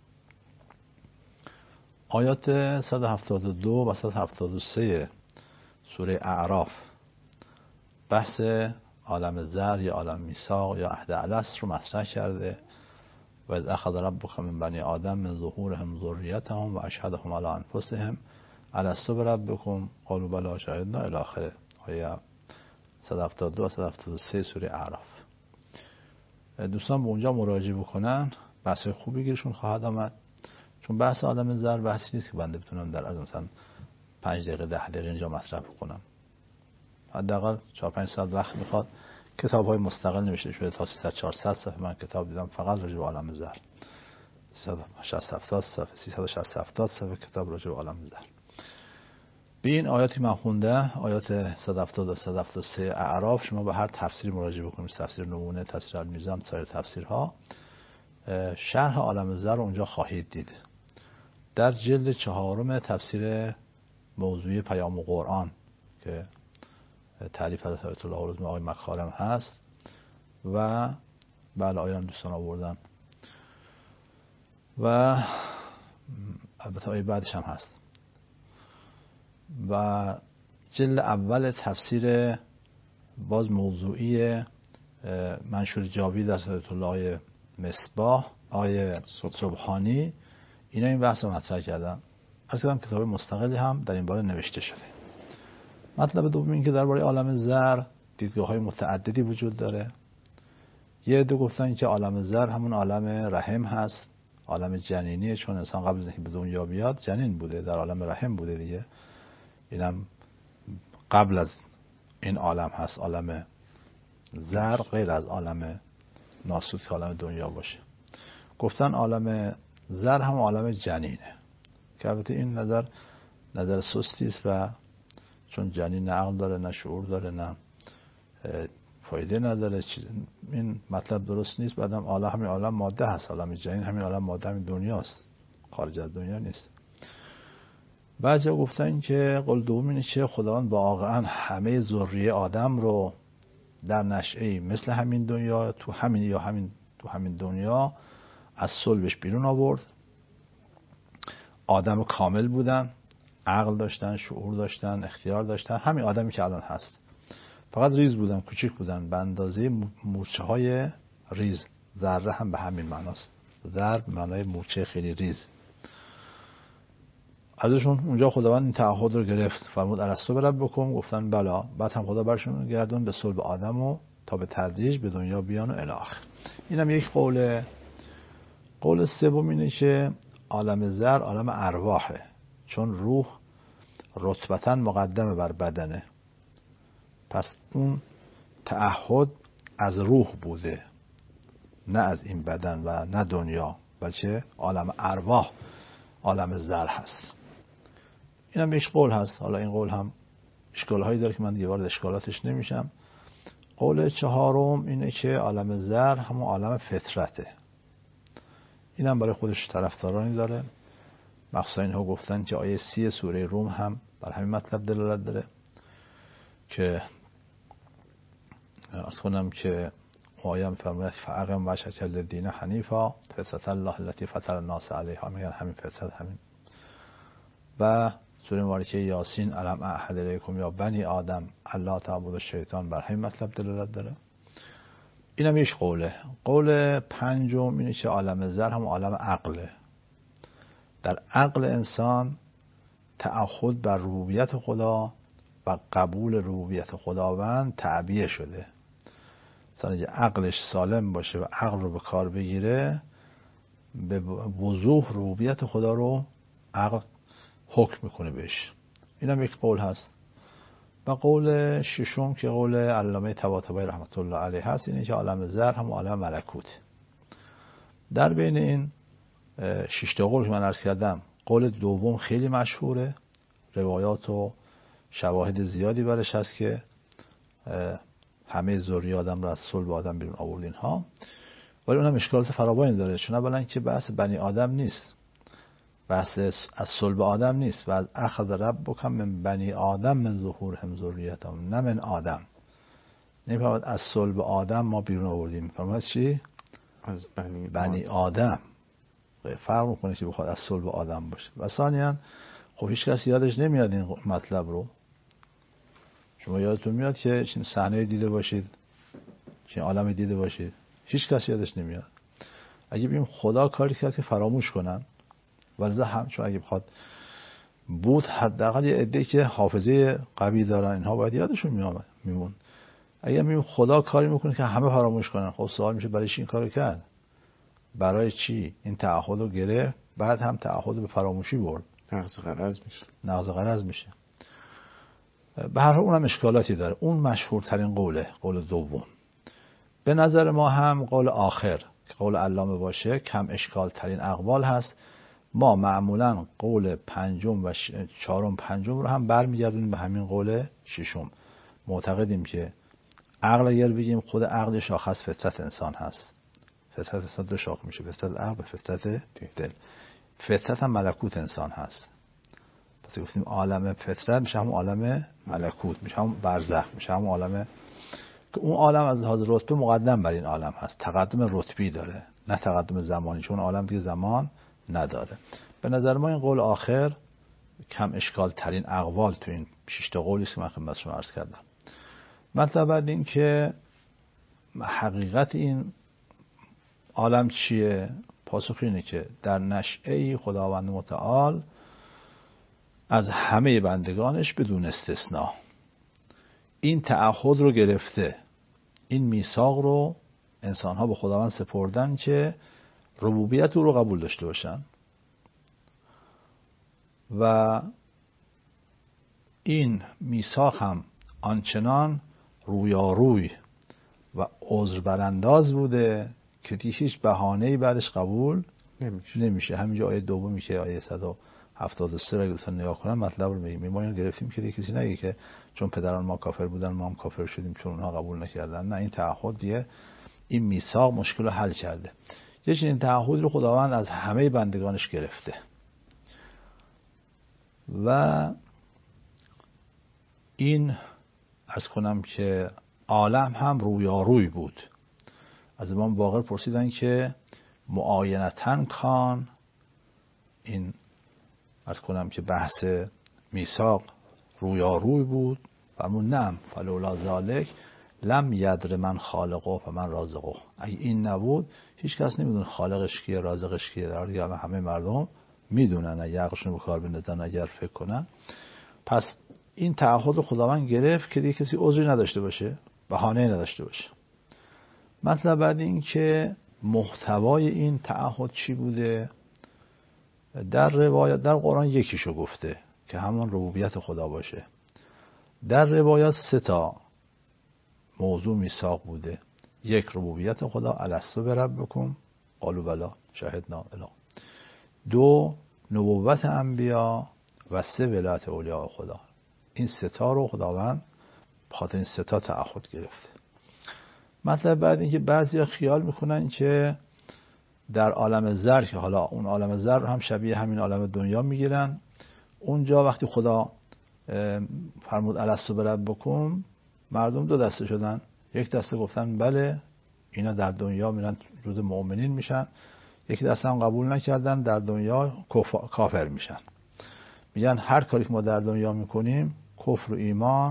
آیات 172 و 173 سوره اعراف بحث عالم زر یا عالم میثاق یا عهد الست رو مطرح کرده. و اذ اخذ ربک من بنی آدم من ظهورهم ذریتهم و اشهدهم علی انفسهم الست بربکم قالوا بلی شهدنا الی آخره. آیه 172 و 173 سوره اعراف. دوستان به اونجا مراجعه بکنن، بحث خوبی گیرشون خواهد آمد. چون بحث عالم زر بحثی نیست که بنده بتونم در از مثلا 5 دقیقه 10 دقیقه اینجا مطرح بکنم. حداقل 4-5 ساعت وقت میخواد. کتاب‌های مستقل نوشته شده تا 300-400 صفحه من کتاب دیدم فقط راجع به عالم زر. 360-70 صفحه 360-70 صفحه کتاب راجع به عالم زر. به این آیاتی من خونده، آیات 170 و 173 اعراف، شما به هر تفسیری مراجعه بکنید، تفسیر نمونه، تفسیر المیزان، سایر تفسیرها، شرح عالم زر رو اونجا خواهید دید. در جلد 4 تفسیر موضوعی پیام قرآن که تعریف از آیت الله حافظ آقای مکارم هست و بله آیه دوستان آوردن و البته آیه بعدش هم هست و جلد اول تفسیر باز موضوعی منشور جاوید از آیت الله مصباح آیه سبحانی اینا این بحث رو مطرح کردن. از کدام کتاب مستقلی هم در این باره نوشته شده. مطلب دوم این که درباره عالم زر دیدگاه‌های متعددی وجود داره. یه عده گفتن که عالم زر همون عالم رحم هست، عالم جنینیه، چون انسان قبل از اینکه به دنیا بیاد جنین بوده، در عالم رحم بوده دیگه. اینم قبل از این عالم هست، عالم زر، غیر از عالم ناسوت که عالم دنیا باشه. گفتن عالم زر هم عالم جنینه که البته این نظر سستی است و چون جنین نه عقل داره نه شعور داره نه فایده نداره، این مطلب درست نیست. بعدم عالم همین عالم ماده هست، عالم جنین همین عالم ماده همین دنیاست، خارج از دنیا نیست. بعضیا گفتن که قول دوم اینه که خداوند واقعا همه ذریه آدم رو در نشأه‌ای مثل همین دنیا تو همین دنیا از صلبش بیرون آورد. آدم کامل بودن، عقل داشتن، شعور داشتن، اختیار داشتن، همین آدمی که الان هست. فقط ریز بودن، کوچیک بودن به اندازه مورچه های ریز. ذره هم به همین معناست، ذره به معنای مورچه خیلی ریز. ازشون اونجا خداوند این تعهد رو گرفت، فرمود ارسطو بربکم، گفتن بلا. بعد هم خدا برشون گردون به صلب آدم و تا به تدریج به دنیا بیان و الی آخر. اینم یک قوله. قول سوم اینه که عالم زر عالم ارواحه، چون روح رتبتاً مقدمه بر بدنه، پس اون تعهد از روح بوده نه از این بدن و نه دنیا، بلکه عالم ارواح عالم زر هست. این هم یک قول هست. حالا این قول هم اشکالهایی داره که من دیگه وارد اشکالاتش نمیشم. قول چهارم اینه که عالم زر همون عالم فطرته. این هم برای خودش طرفدارانی داره. مخصوصا اینها گفتن که آیه 30 سوره روم هم بر همین مطلب دلالت داره که از کنم که آیه می‌فرماید فاقم وجهک للدین حنیفا فطرة الله التي فطر الناس علیها، میگن همین فطرت همین. و سوره مبارکه یاسین الم اعهد الیکم یا بنی آدم الا تعبدوا الشیطان بر همین مطلب دلالت داره. اینم یک قوله. قول پنجم اینه که عالم زر هم عالم عقله. در عقل انسان تعهد بر ربوبیت خدا و قبول ربوبیت خداوند تعبیه شده. مثلا اگه عقلش سالم باشه و عقل رو به کار بگیره، به وضوح ربوبیت خدا رو عقل حکم میکنه بهش. اینم یک قول هست. و قول ششم که قول علامه طباطبایی رحمت الله علیه هست، اینه که عالم زر هم عالم ملکوت. در بین این 6 تا قول که من عرض کردم، قول دوم خیلی مشهوره، روایات و شواهد زیادی برش هست که همه ذریه آدم رو از صلب آدم بیرون آورد اینها. ولی اونم اشکالات فراوانی داره، چون اولا که بحث بنی آدم نیست، بحث از صلب آدم نیست. و از اخذ ربک من بنی آدم من ظهورهم ذریتهم، نه من آدم. نمی‌فرماید از صلب آدم ما بیرون آوردیم، می‌فرماید چی؟ از بنی آدم. فرق می‌کنه که بخواد از صلب آدم باشه. و ثانیاً خب هیچ کس یادش نمیاد این مطلب رو. شما یادتون میاد که چین صحنه دیده باشید، چین عالم دیده باشید، هیچ کس یادش نمیاد. اگه بگیم خدا کاری کرد که فراموش کنن، ولذا هم چون اگه بخواد بود حداقل یه عده که حافظه قوی دارن اینها باید یادشون میمون. اگه میگیم خدا کاری میکنه که همه فراموش کنن، خب سوال میشه برای چی این کارو کرد؟ برای چی این تعهد رو گرفت بعد هم تعهد به فراموشی برد؟ نقض قرض میشه. به هر حال اونم اشکالاتی داره. اون مشهورترین قوله، قول دوم. به نظر ما هم قول آخر که قول علامه باشه کم اشکال ترین اقوال هست. ما معمولا قول پنجم و چهارم پنجم رو هم برمیگردونیم به همین قول ششم. معتقدیم که عقل اگر بگیم خود عقل شاخص فطرت انسان هست. فطرت انسان دو شاخه میشه، فطرت عقل و فطرت دل. فطرت هم ملکوت انسان هست. پس گفتیم عالم فطرت میشه همون عالم ملکوت، میشه همون برزخ، میشه همون عالم که اون عالم از لحاظ رتبه مقدم بر این عالم هست، تقدم رتبی داره نه تقدم زمانی، چون عالم دیگه زمان نداره. به نظر ما این قول آخر کم اشکال ترین اقوال تو این 6 تا قولی که من خدمتتون عرض کردم. مطلب بعد این که حقیقت این عالم چیه؟ پاسخ اینه که در نشأه خداوند متعال از همه بندگانش بدون استثناء این تعهد رو گرفته، این میثاق رو انسان‌ها به خداوند سپردن که ربوبیت او رو قبول داشته باشن و این میثاق هم آنچنان رویاروی و عذر برانداز بوده که هیچ بهانه‌ای بعدش قبول نمیشه. همینجا آیه دومی که آیه 173 رو دوستان نگاه کنن مطلب رو میگیم. ما اینو گرفتیم که کسی نگه که چون پدران ما کافر بودن ما هم کافر شدیم چون اونها قبول نکردن. نه، این تعهد دیگه، این میثاق مشکل رو حل کرده. یه چنین تعهد رو خداوند از همه بندگانش گرفته و این عرض کنم که عالم هم رویاروی بود. از امام باقر پرسیدن که معاینتاً کان، این عرض کنم که بحث میثاق رویاروی بود، فرمود نعم فلولا ذالک لم یدر من خالقه و من رازقه. اگه این نبود هیچ کس نمیدونه خالقش کیه رازقش کیه، در حالی که همه مردم میدونن اگه عقلشون به کار بندازن، اگر فکر کنن. پس این تعهد خداوند گرفت که دیگه کسی عذری نداشته باشه، بهانه‌ای نداشته باشه. مطلب بعد این که محتوای این تعهد چی بوده؟ در روایات در قرآن یکیشو گفته که همون ربوبیت خدا باشه. در روایات 3 تا موضوع میثاق بوده. 1 ربوبیت خدا، الستو بربکم قالوا بلی شهدنا الی. 2 نبوت انبیا و 3 ولایت اولیاء خدا. این 3 تا رو خداوند بخاطر این 3 تا تعهد گرفته. مطلب بعد این که بعضیا خیال میکنن که در عالم زر، که حالا اون عالم زر رو هم شبیه همین عالم دنیا میگیرن، اونجا وقتی خدا فرمود الستو بربکم مردم 2 دسته شدن. یک دسته گفتن بله اینا در دنیا میرن جزو مؤمنین میشن، یک دسته هم قبول نکردن، در دنیا کافر میشن. میگن هر کاری که ما در دنیا میکنیم کفر و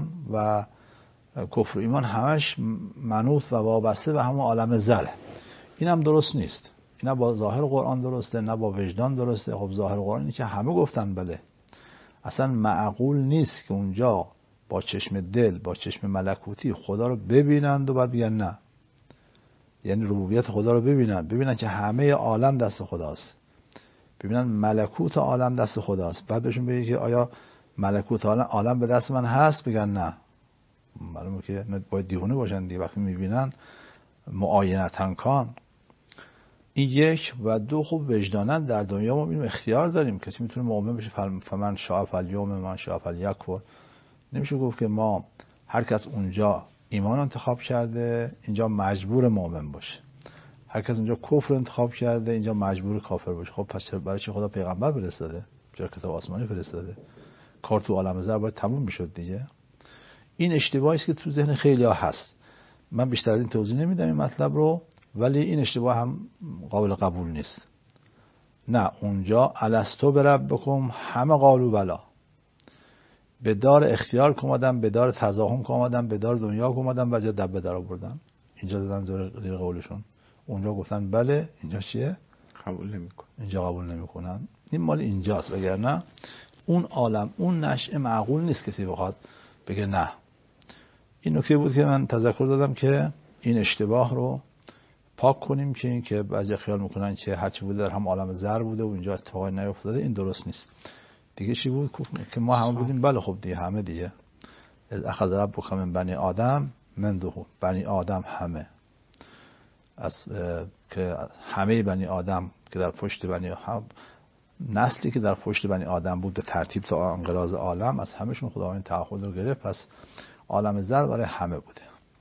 ایمان همش منوط و وابسته به همون عالم زره. این هم درست نیست. این نه با ظاهر قرآن درسته نه با وجدان درسته. خب ظاهر قرآن اینه که همه گفتن بله. اصلا معقول نیست که اونجا با چشم دل، با چشم ملکوتی خدا رو ببینند و بعد بگن نه. یعنی ربوبیت خدا رو ببینن که همه عالم دست خداست، ببینن ملکوت عالم دست خداست، بعد بهشون بگی که آیا ملکوت عالم به دست من هست؟ بگن نه. معلومه که باید دیوانه باشن دیگه وقتی میبینن معاینتاً کان. این 1 و 2 خوب وجداناً در دنیا ما میبینیم اختیار داریم، کسی میتونه مؤمن بشه فمن شاء فلیؤمن من شاء فلیکفر. نمیشه گفت که ما هر کس اونجا ایمان انتخاب کرده اینجا مجبور مؤمن باشه، هر کس اونجا کفر انتخاب کرده اینجا مجبور کافر باشه. خب پس برای چی خدا پیغمبر فرستاده؟ چرا کتاب آسمانی فرستاده؟ کار تو عالم زر باید تموم میشد دیگه. این اشتباهی است که تو ذهن خیلی‌ها هست. من بیشتر از این توضیح نمیدم این مطلب رو، ولی این اشتباه هم قابل قبول نیست. نه، اونجا الستو بربکم همه قالوا بلی، به دار اختیار کمادن، به دار تزاحم کمادن، به دار دنیا کمادن و جا دبه در آوردن. اینجا زدن زیر قولشون، اونجا گفتن بله، اینجا چیه؟ قبول نمی‌کنن. اینجا قبول نمی‌کنن. این مال اینجاست، وگرنه اون عالم، اون نشأه معقول نیست کسی بخواد بگه نه. این نکته بود که من تذکر دادم که این اشتباه رو پاک کنیم، که این که بعضی خیال میکنن که هرچی بوده در هم عالم زر بوده و اینجا اتفاقی نیفتاده، این درست نیست. دیگه چی بود که ما همه بودیم؟ بله خب دیگه همه دیگه از اخذ ربک من بنی آدم من دهو، بنی آدم همه، از که همه بنی آدم که در پشت نسلی که در پشت بنی آدم بود به ترتیب تا انقراض عالم، از همشون خداوند تعهد رو گرفت. پس عالم زر برای همه بوده.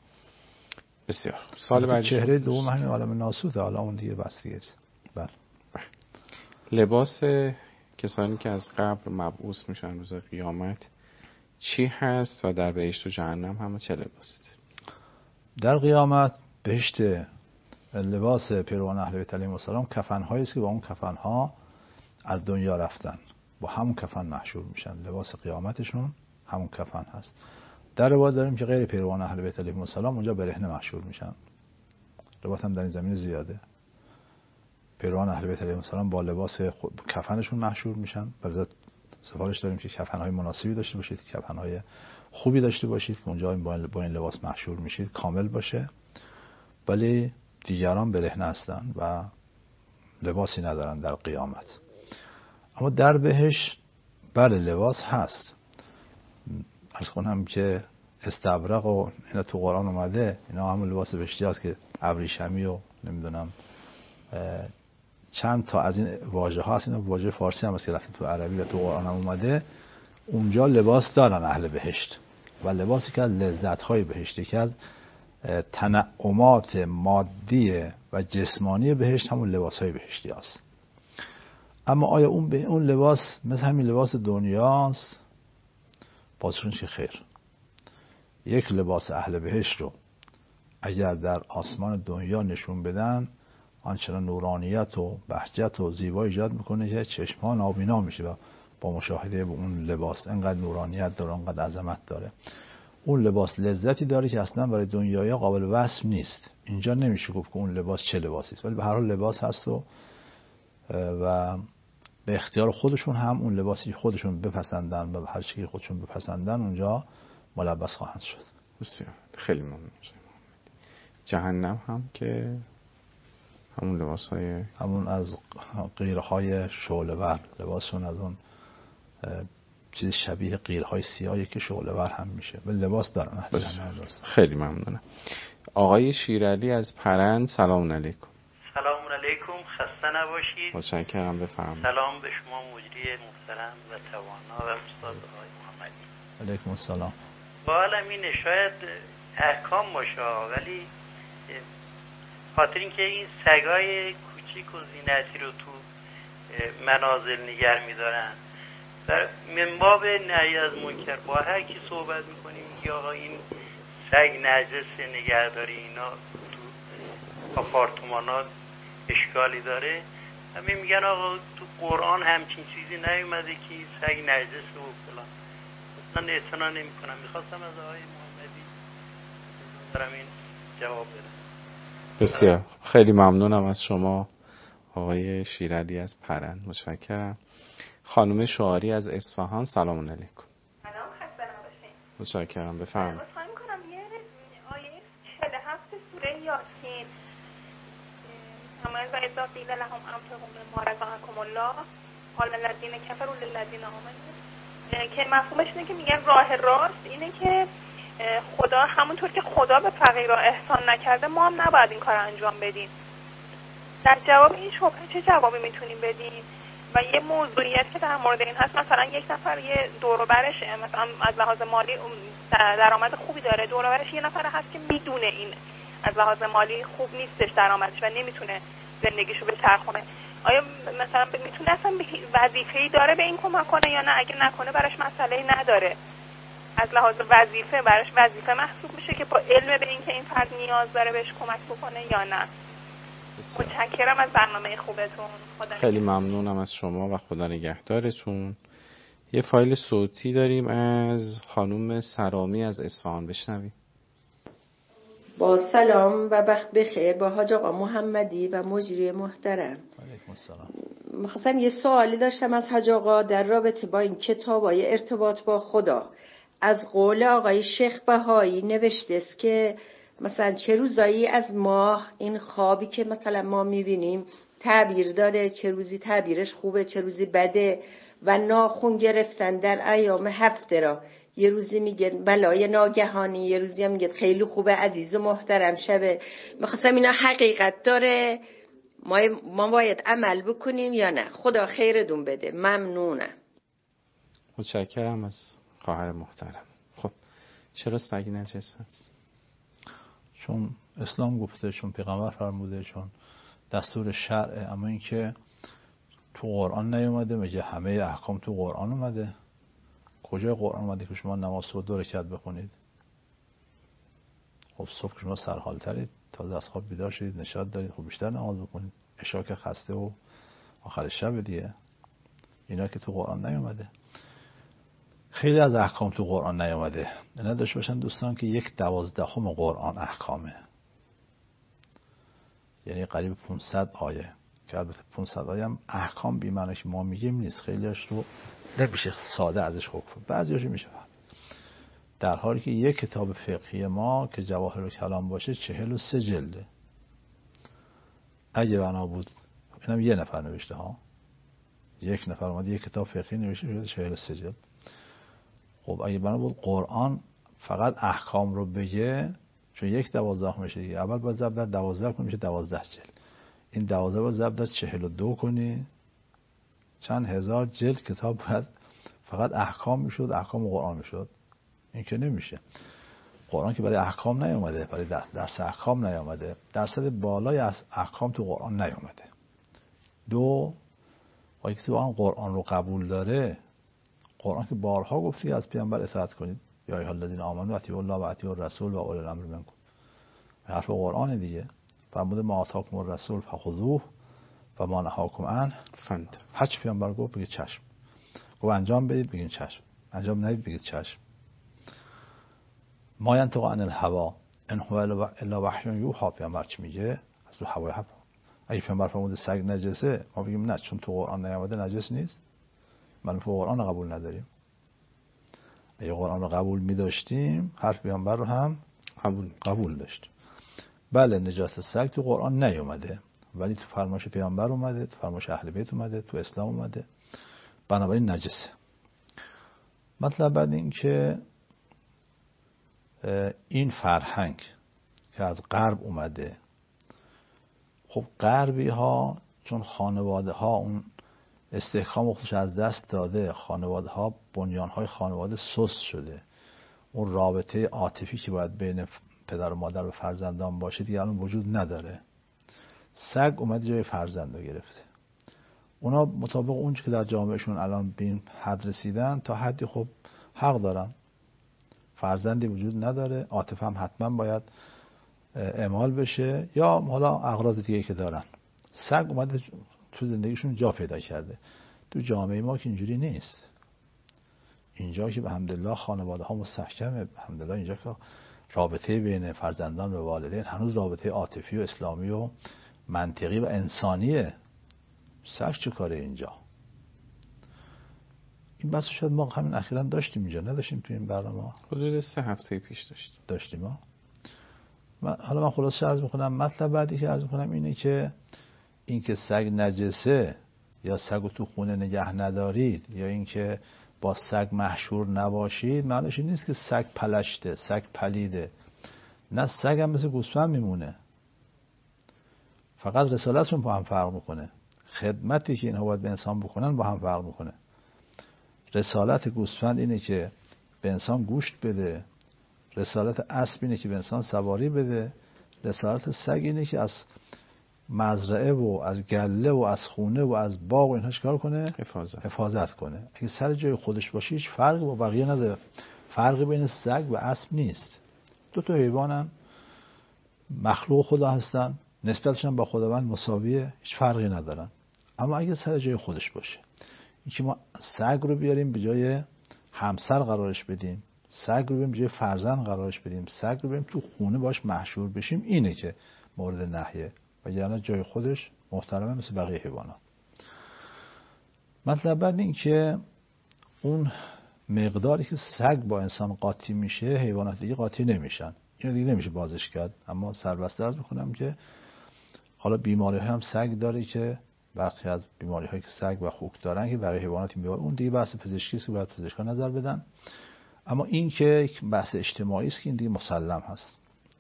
بسیار. سال بعدی چهره دوم همین عالم ناسوته، حالا اون دیگه بس دیگه است. بله. لباس کسانی که از قبر مبعوث میشن روز قیامت چی هست و در بهشت و جهنم هم چه لباسی؟ در قیامت بهشت لباس پیروان اهل بیت علیهم السلام کفن‌هایی است که با اون کفن‌ها از دنیا رفتن، با همون کفن محشور میشن. لباس قیامتشون همون کفن هست. در روایت داریم که غیر پیروان اهل بیت علیهم السلام اونجا برهنه محشور میشن. روایت هم در این زمینه زیاده. پیروان اهل بیت علیهم السلام با لباس کفنشون محشور میشن. برای سفارش داریم که کفن‌های مناسبی داشته باشید، کفن‌های خوبی داشته باشید که اونجا با این لباس محشور میشید، کامل باشه. ولی دیگران برهنه هستن و لباسی ندارن در قیامت. اما در بهشت بله لباس هست. عرض کنم که استبرق و اینا تو قرآن اومده، اینا همون لباس بهشتی هست که ابریشمی و نمیدونم چند تا از این واژه ها هست. اینا واژه فارسی هم هست که رفتیم تو عربی و تو قرآن هم اومده. اونجا لباس دارن اهل بهشت و لباسی که از لذت های بهشتی که از تنعمات مادی و جسمانی بهشت همون لباس های بهشتی هست. اما آیا اون لباس مثل همین لباس دنیاست؟ بازشون که خیر. یک لباس اهل بهشت رو اگر در آسمان دنیا نشون بدن آنچنان نورانیت و بهجت و زیبایی ایجاد میکنه که چشم‌ها نابینا میشه و با مشاهده اون لباس انقدر نورانیت داره، انقدر عظمت داره. اون لباس لذتی داره که اصلا برای دنیایی قابل وصف نیست. اینجا نمیشه گفت که اون لباس چه لباسی است، ولی به هر حال لباس هست و به اختیار خودشون هم اون لباسی خودشون بپسندن و هر چیزی خودشون بپسندن اونجا ملبس خواهند شد. بسیار خیلی ممنون. جهنم هم که همون لباس‌های همون از قیرهای شعله‌ور، لباسشون از اون چیز شبیه قیرهای سیاهی که شعله‌ور هم میشه. ولی لباس دارن. خیلی ممنونم. آقای شیرعلی از پرند، سلام علیکم. سلام علیکم، خسته نباشید. متشکرم، بفرمایید. سلام به شما مجری محترم و توانا و استاد آقای محمدی. علیکم السلام. با علمین شاید احکام باشه ولی خاطر اینکه این سگای کوچیک و زینتی رو تو منازل نگر میدارن در منباب نهی از منکر با هر کی صحبت میکنیم یا آقا این سگ نجس نگهداری اینا تو آپارتمانات اشکالی داره، همین میگن آقا تو قرآن همچین چیزی نیومده که سگ نجس و فلان. اصلا اعتنا نمیکنم. میخواستم از آقای محمدی دارم این جواب بدم. بسیار خیلی ممنونم از شما آقای شیرعلی از پرند. متشکرم. خانم شعاری از اصفهان، سلام علیکم. سلام، خسته نباشین. متشکرم، بفرمایید. خواهش می‌کنم یه آیه 47 سوره یاسین و اذا قیل لهم انفقوا مما رزقکم الله قال الذین کفروا للذین آمنوا، که مفهومش اینه که میگن راه راست اینه که خدا همونطور که خدا به فقیرها احسان نکرده ما هم نباید این کار انجام بدیم. در جواب این شبهه چه جوابی میتونیم بدیم؟ و یه موضوعیت که در مورد این هست، مثلا یک نفر یه دور و برش مثلا از لحاظ مالی درآمد خوبی داره، دور و برش یه نفر هست که میدونه این از لحاظ مالی خوب نیستش درآمدش و نمیتونه زندگیشو بچرخونه. آیا مثلا میتونه اصلا وظیفه‌ای داره به این کمک کنه یا نه؟ اگه نکنه براش مسئله‌ای نداره. از لحاظ وظیفه براش وظیفه محسوب میشه که با علم به این که این فرد نیاز داره بهش کمک بکنه یا نه؟ متشکرم از برنامه خوبتون. خیلی ممنونم از شما و خدا نگهدارتون. یه فایل صوتی داریم از خانم سرامی از اصفهان، بشنویم. با سلام و وقت بخیر با حاج آقا محمدی و مجری محترم. علیکم السلام. می‌خواستم یه سوالی داشتم از حاج آقا در رابطه با این کتابای ارتباط با خدا. از قول آقای شیخ بهایی نوشته است که مثلا چه روزایی از ماه این خوابی که مثلا ما میبینیم تعبیر داره، چه روزی تعبیرش خوبه چه روزی بده، و ناخون گرفتن در ایام هفته را یه روزی میگه بلای ناگهانی، یه روزی هم میگه خیلی خوبه عزیز و محترم شبه. میخواستم اینا حقیقت داره، ما باید عمل بکنیم یا نه؟ خدا خیردون بده. ممنونم. متشکرم از خواهر محترم. خب چرا سگ نجس هست؟ چون اسلام گفته، چون پیغمبر فرموده، چون دستور شرعه. اما اینکه تو تو قرآن نیومده؟ میگه همه احکام تو قرآن اومده. کجای قرآن اومده که شما نماز صبح 2 رکعت بخونید؟ خب صبح شما سرحال ترید، تازه از خواب بیدار شدید، نشاط دارید، خب بیشتر نماز بخونید. عشا که خسته و آخر شب دیگه. اینا که تو قرآن نیومده. خیلی از احکام تو قرآن نیومده. اینا داشته باشن دوستان که 1/12 قرآن احکامه، یعنی قریب 500 آیه، که البته 500 آیه هم احکام بی معنی که ما میگیم نیست. خیلیش رو نمیشه ساده ازش حکم، بعضیاش میشه فهم. در حالی که یک کتاب فقهی ما که جواهرالکلام باشه 43 جلده. اگه بنا بود، اینم یه نفر نوشته ها، یک نفر اومد یک کتاب فقهی نوشته شده 43 جلد. خب اگه بنا بود قرآن فقط احکام رو بگه، چون 1/12 میشه دیگه، اول باید ضرب در 12 کنی میشه 12 جلد. این 12 باید ضرب در 42 کنی، چند هزار جلد کتاب باید فقط احکام میشد، احکام قرآن میشد. این که نمیشه. قرآن که برای احکام نیومده، برای درس احکام نیومده، درصد بالای از احکام تو قرآن نیومده. 2 وقتی که قرآن رو قبول داره، قرآن که بارها گفتی از پیامبر اطاعت کنید، یا ایها الذین آمنوا اطیعوا الله و اطیعوا الرسول و اولی الامر منکم. حرف قرآن دیگه. فرموده ما آتاکم الرسول فخذوه و ما نهاکم عنه فانتهوا. هر چی پیامبر گفت بگید چشم. گفت انجام بدید بگید چشم. انجام ندید بگید چشم. ما ینطق عن الهوی ان هو الا وحی یوحی. پیامبر چی میگه؟ از رو هوای حق. اگه پیامبر فرموده سگ نجسه، ما بگیم نه چون تو قرآن نیامده نجس نیست. من تو قرآن رو قبول نداریم. اگه قرآن رو قبول می‌داشتیم، حرف پیامبر رو هم قبول داشت. بله نجات سگ تو قرآن نیومده، ولی تو فرمایش پیامبر اومده، تو فرمایش اهل بیت اومده، تو اسلام اومده. بنابراین نجسه. مطلب بعد این که این فرهنگ که از غرب اومده، خب غربی ها چون خانواده ها اون استحکام خودش از دست داده، خانواده ها بنیان های خانواده سست شده، اون رابطه عاطفی که باید بین پدر و مادر و فرزندان باشه دیگه الان وجود نداره. سگ اومده جای فرزند رو گرفته. اونا مطابق اون که در جامعهشون الان به این حد رسیدن، تا حدی خب حق دارن. فرزندی وجود نداره، عاطفه هم حتما باید اعمال بشه، یا حالا اغراض دیگه که دارن. سگ اومده تو زندگیشون جا پیدا کرده. تو جامعه ما که اینجوری نیست. اینجا که الحمدلله خانواده ها مستحکمه، الحمدلله اینجا که رابطه بین فرزندان و والدین هنوز رابطه عاطفی و اسلامی و منطقی و انسانیه. سگ چه کاره اینجا؟ این بحث شاید ما همین اخیراً داشتیم اینجا، نداشتیم تو این برنامه؟ حدود 3 هفته پیش داشتیم ها. حالا من خلاصه عرض میکنم، مطلب بعدی که عرض میکنم اینه که اینکه سگ نجسه یا سگو تو خونه نگه ندارید یا اینکه با سگ محشور نباشید معنیش این نیست که سگ پلشته، سگ پلیده. نه، سگ هم مثل گوسفند میمونه، فقط رسالتشون با هم فرق میکنه. خدمتی که اینها باید به انسان بکنن با هم فرق میکنه. رسالت گوسفند اینه که به انسان گوشت بده، رسالت اسب اینه که به انسان سواری بده، رسالت سگ اینه که از مزرعه و از گله و از خونه و از باغ و اینها چیکار کنه؟ حفاظت کنه. اگه سر جای خودش باشه هیچ فرقی با بقیه نداره. فرقی بین سگ و اسب نیست. دو تا حیوانن، مخلوق خدا هستن، نسبتشون با خداوند مساویه، هیچ فرقی ندارن. اما اگه سر جای خودش باشه، اینکه ما سگ رو بیاریم به جای همسر قرارش بدیم، سگ رو بیاریم به جای فرزند قرارش بدیم، سگ رو بیاریم تو خونه باش محشور بشیم، اینه که مورد نهیه. وگرنه جای خودش محترمه مثل بقیه حیوانات. مطلب بعد این که اون مقداری که سگ با انسان قاطی میشه حیوانات دیگه قاطی نمیشن. اینو دیگه نمیشه بازش کرد. اما سربسته عرض میکنم که حالا بیماری هم سگ داره که برخی از بیماری هایی که سگ و خوک دارن که برای حیوانات میباره، اون دیگه بحث پزشکی است که باید پزشکان نظر بدن. اما این که یک بحث اجتماعی است که این دیگه مسلم هست.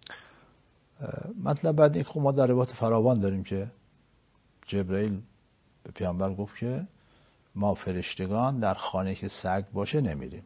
مطلب بعد این که ما در روایت فراوان داریم که جبرئیل به پیامبر گفت که ما فرشتگان در خانه که سگ باشه نمیریم.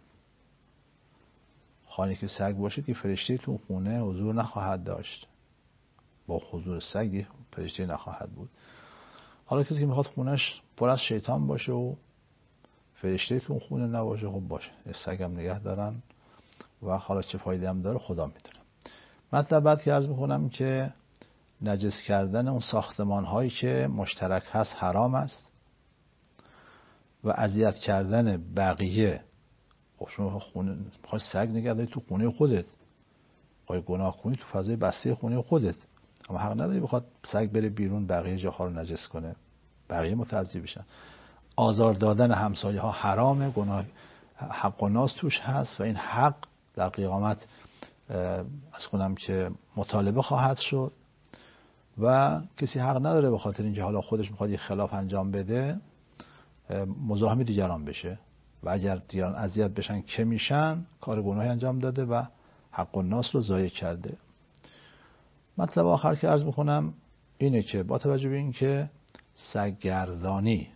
خانه که سگ باشه که فرشته تو خونه حضور نخواهد داشت. با حضور سگ فرشته نخواهد بود. حالا کسی که میخواد خونش پر از شیطان باشه و فرشته تو اون خونه نباشه، خب باشه، سگم نگه دارن و حالا چه فایده هم داره خدا میدونه. مطلب بعد که عرض میکنم که نجس کردن اون ساختمان هایی که مشترک هست حرام است و اذیت کردن بقیه. خب شما خونه میخوای سگ نگه داری تو خونه خودت، میخوای گناه کنی تو فضای بسته خونه خودت، اما حق نداری بخواد سگ بره بیرون بقیه جاها رو نجس کنه، بقیه متعذب بشن. آزار دادن همسایه ها حرامه، گناه حق و ناز توش هست و این حق در قیامت از کنم که مطالبه خواهد شد و کسی حق نداره به خاطر اینکه حالا خودش میخواد یه خلاف انجام بده مزاحم دیگران بشه و اگر دیگران اذیت بشن که میشن کار گناهی انجام داده و حق الناس رو ضایع کرده. مطلب آخر که عرض میکنم اینه که با توجه به این که سگگردانی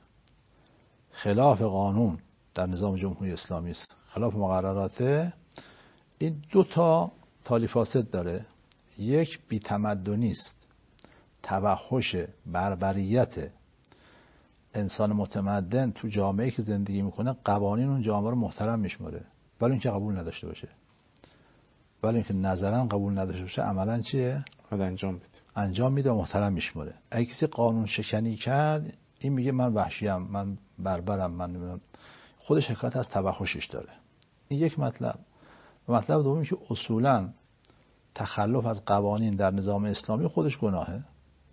خلاف قانون در نظام جمهوری اسلامی است، خلاف مقرراته، این دو تا تالیفاسد داره. یک بی‌تمدنی است، توحش بربریت انسان متمدن تو جامعه‌ای که زندگی میکنه قوانین اون جامعه رو محترم میشماره، ولی اینکه قبول نداشته باشه، ولی اینکه نظرا قبول نداشته باشه عملا چیه؟ انجام میده و محترم میشماره. اگه کسی قانون شکنی کرد این میگه من وحشیم، من بربرم، من خودش حکایت از توحشش داره. این یک مطلب. و مطلب دومی که اصولا تخلف از قوانین در نظام اسلامی خودش گناهه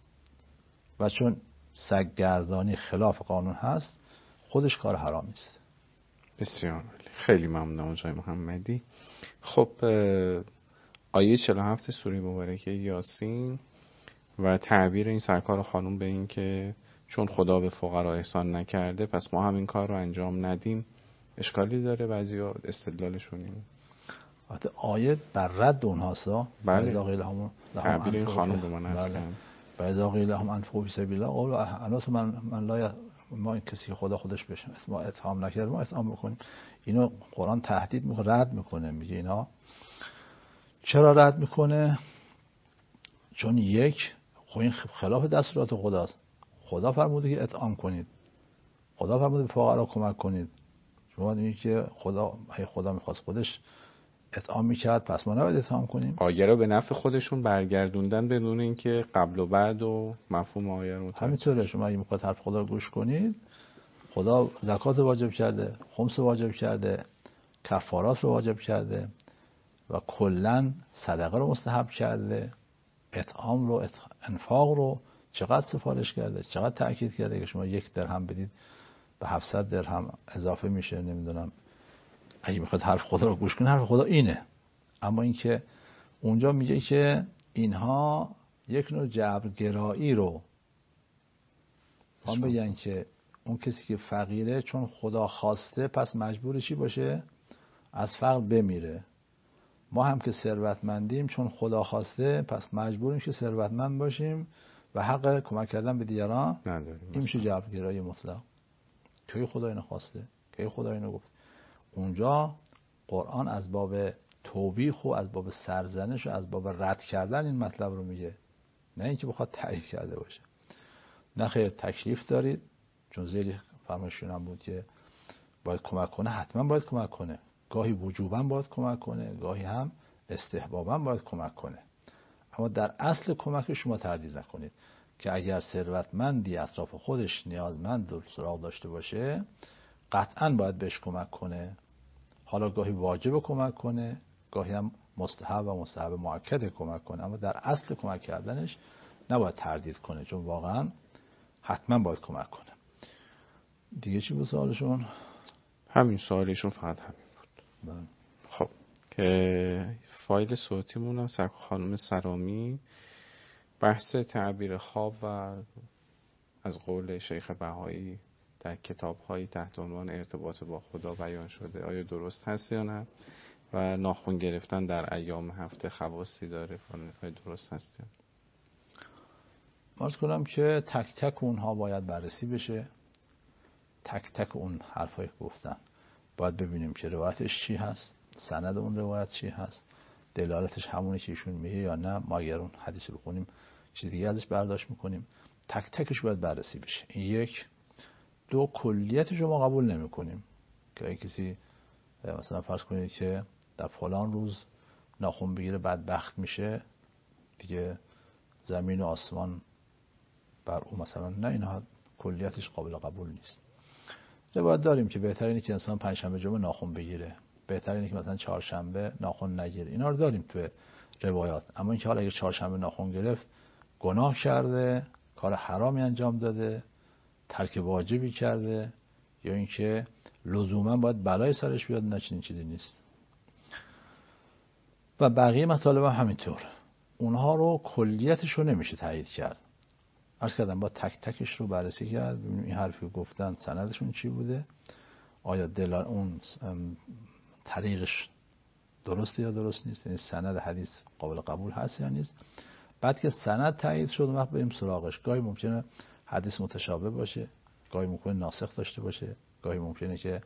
و چون سگگردانی خلاف قانون هست خودش کار حرامی است. بسیار خیلی ممنونم آقای محمدی. خب آیه 47 سوره مبارکه یاسین و تعبیر این سرکار خانم به این که چون خدا به فقرا احسان نکرده پس ما هم این کار رو انجام ندیم، اشکالی داره؟ بعضیا استدلالشون اینه. البته آیه بر رد اونهاست. بله. تعبیر این خانم به من هست کنم بعضا قیل هم انفقوا فی سبیل الله قالوا الناس من لا، ما این کسی خدا خودش بشه ما اتهام نکرد ما اتهام بکنیم. اینو قرآن تهدید میکنه، رد میکنه، میگه اینا چرا رد میکنه؟ چون یک خب این خلاف دستورات خداست. خدا فرموده که اطعام کنید، خدا فرموده به فقرا کمک کنید. شما میگید که خدا میخواست خودش اطعام میکرد پس ما نباید اطعام کنیم. آیه رو به نفع خودشون برگردوندن بدون اینکه قبل و بعد و مفهوم آیه رو همینطوره. شما اگه میخواید حرف خدا رو گوش کنید، خدا زکات واجب کرده، خمس واجب کرده، کفارات رو واجب کرده و کلا صدقه رو مستحب کرده، اطعام رو انفاق رو چقدر سفارش کرده، چقدر تأکید کرده که شما 1 درهم بدید به 700 درهم اضافه میشه. نمیدونم اگه میخواد حرف خدا رو گوش کنه حرف خدا اینه. اما اینکه اونجا میگه که اینها یک نوع جبرگرایی رو بگن که اون کسی که فقیره چون خدا خواسته پس مجبور چی باشه؟ از فقر بمیره. ما هم که ثروتمندیم چون خدا خواسته پس مجبوریم که ثروتمند باشیم و حق کمک کردن به دیگران نداریم. این میشه جبرگرایی مطلق. کی خدا اینو خواسته؟ کی خدا اینو گفت؟ اونجا قرآن از باب توبیخ و از باب سرزنش و از باب رد کردن این مطلب رو میگه، نه اینکه بخواد تایید کرده باشه. نه خیر، تکلیف دارید، چون زیر فرمایشون هم بود که باید کمک کنه، حتما باید کمک کنه، گاهی وجوبا باید کمک کنه، گاهی هم استحبابا باید کمک کنه. اما در اصل کمک شما تردید نکنید که اگر ثروتمندی اطراف خودش نیازمند و سراغ داشته باشه قطعا باید بهش کمک کنه. حالا گاهی واجب کمک کنه، گاهی هم مستحب و مستحب مؤکد کمک کنه، اما در اصل کمک کردنش نباید تردید کنه، چون واقعا حتما باید کمک کنه. دیگه چی بود سوالشون؟ همین سوالشون فقط همین بود. بله. خب که فایل صوتیمون هم خانم سرامی بحث تعبیر خواب و از قول شیخ بهایی در کتاب‌هایی تحت عنوان ارتباط با خدا بیان شده، آیا درست هست یا نه؟ و ناخن گرفتن در ایام هفته خواصی داره، آیا درست هست یا نه؟ عرض کنم که تک تک اونها باید بررسی بشه، تک تک اون حرفایی گفتن باید ببینیم که روایتش چی هست، سند اون روایت چی هست، دلالتش همونه که ایشون میگه یا نه، ما اگر اون حدیث رو خونیم چیز دیگه ازش برداشت میکنیم. تک تکش باید بررسی بشه. این یک. دو، کلیتش رو ما قبول نمی کنیم که اگه کسی مثلا فرض کنید که در فلان روز ناخن بگیره بدبخت میشه، دیگه زمین و آسمان بر او مثلا، نه، اینها کلیتش قابل قبول نیست. روایت داریم که بهتر اینه که انسان پنجشنبه جمعه ناخن بگیره، بهتر اینه که مثلا چهارشنبه ناخن نگیره. اینا رو داریم تو روایات. اما اینکه حالا اگه چهارشنبه ناخن گرفت گناه کرده، کار حرامی انجام داده، ترک واجبی کرده، یا اینکه لزوما باید بلای سرش بیاد، نه چنین چیزی نیست. و بقیه مطالب هم همینطور. اونها رو کلیتش رو نمیشه تایید کرد. عرض کردم با تک تکش رو بررسی کرد، ببینیم این حرفی گفتن سندشون چی بوده، آیا اون طریقش درسته یا درست نیست، یعنی سند حدیث قابل قبول هست یا نیست. بعد که سند تایید شد وقت بریم سراغش. گاهی ممکنه حدیث متشابه باشه، گاهی ممکنه ناسخ داشته باشه، گاهی ممکنه که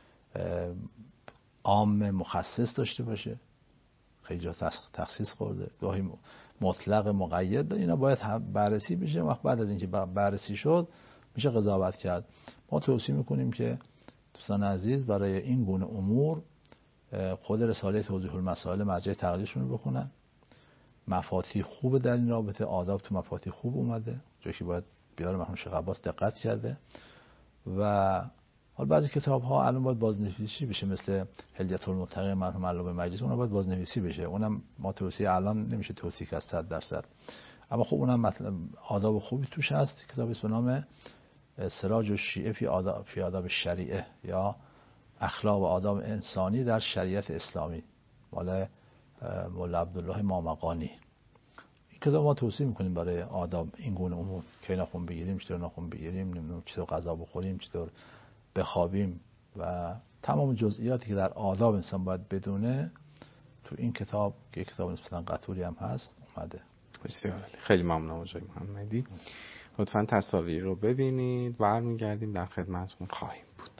عام مخصص داشته باشه، خیلی جا تخصیص خورده، گاهی مطلق مقید. اینا باید بررسی بشه. وقت بعد از اینکه بررسی شد میشه قضاوت کرد. ما توصیه میکنیم که دوستان عزیز برای این گونه امور خود رساله توضیح المسائل مرجع تقلیدشون رو بخونن. مفاتیح خوب در این رابطه، آداب تو مفاتیح خوب اومده، جایی که باید بیار مرحوم شیخ عباس دقت کرده. و حالا بعضی کتاب ها الان باید بازنویسی بشه، مثل حلیة المتقین مرحوم علامه مجلسی، اونها باید بازنویسی بشه. اونم ما توصیه الان نمیشه توصیه کرد 100%. اما خب اونم آداب خوبی توش هست. کتاب اسم نام سراج الشیعه فی آداب الشریعه، یا اخلاق و آداب انسانی در شریعت اسلامی، مال مولا عبدالله مامقانی. این کتاب ما توصیه میکنیم برای آداب این گونه امور، که ناخن بگیریم، چطور ناخن بگیریم، نمیدونم چطور غذا بخوریم، چطور بخوابیم و تمام جزئیاتی که در آداب انسان باید بدونه تو این کتاب، که کتاب نسبتاً قطوری هم هست، اومده. بسیار خیلی ممنونم آقای محمدی. لطفاً تصاویر رو ببینید، برمیگردیم در خدمتتون خواهیم بود.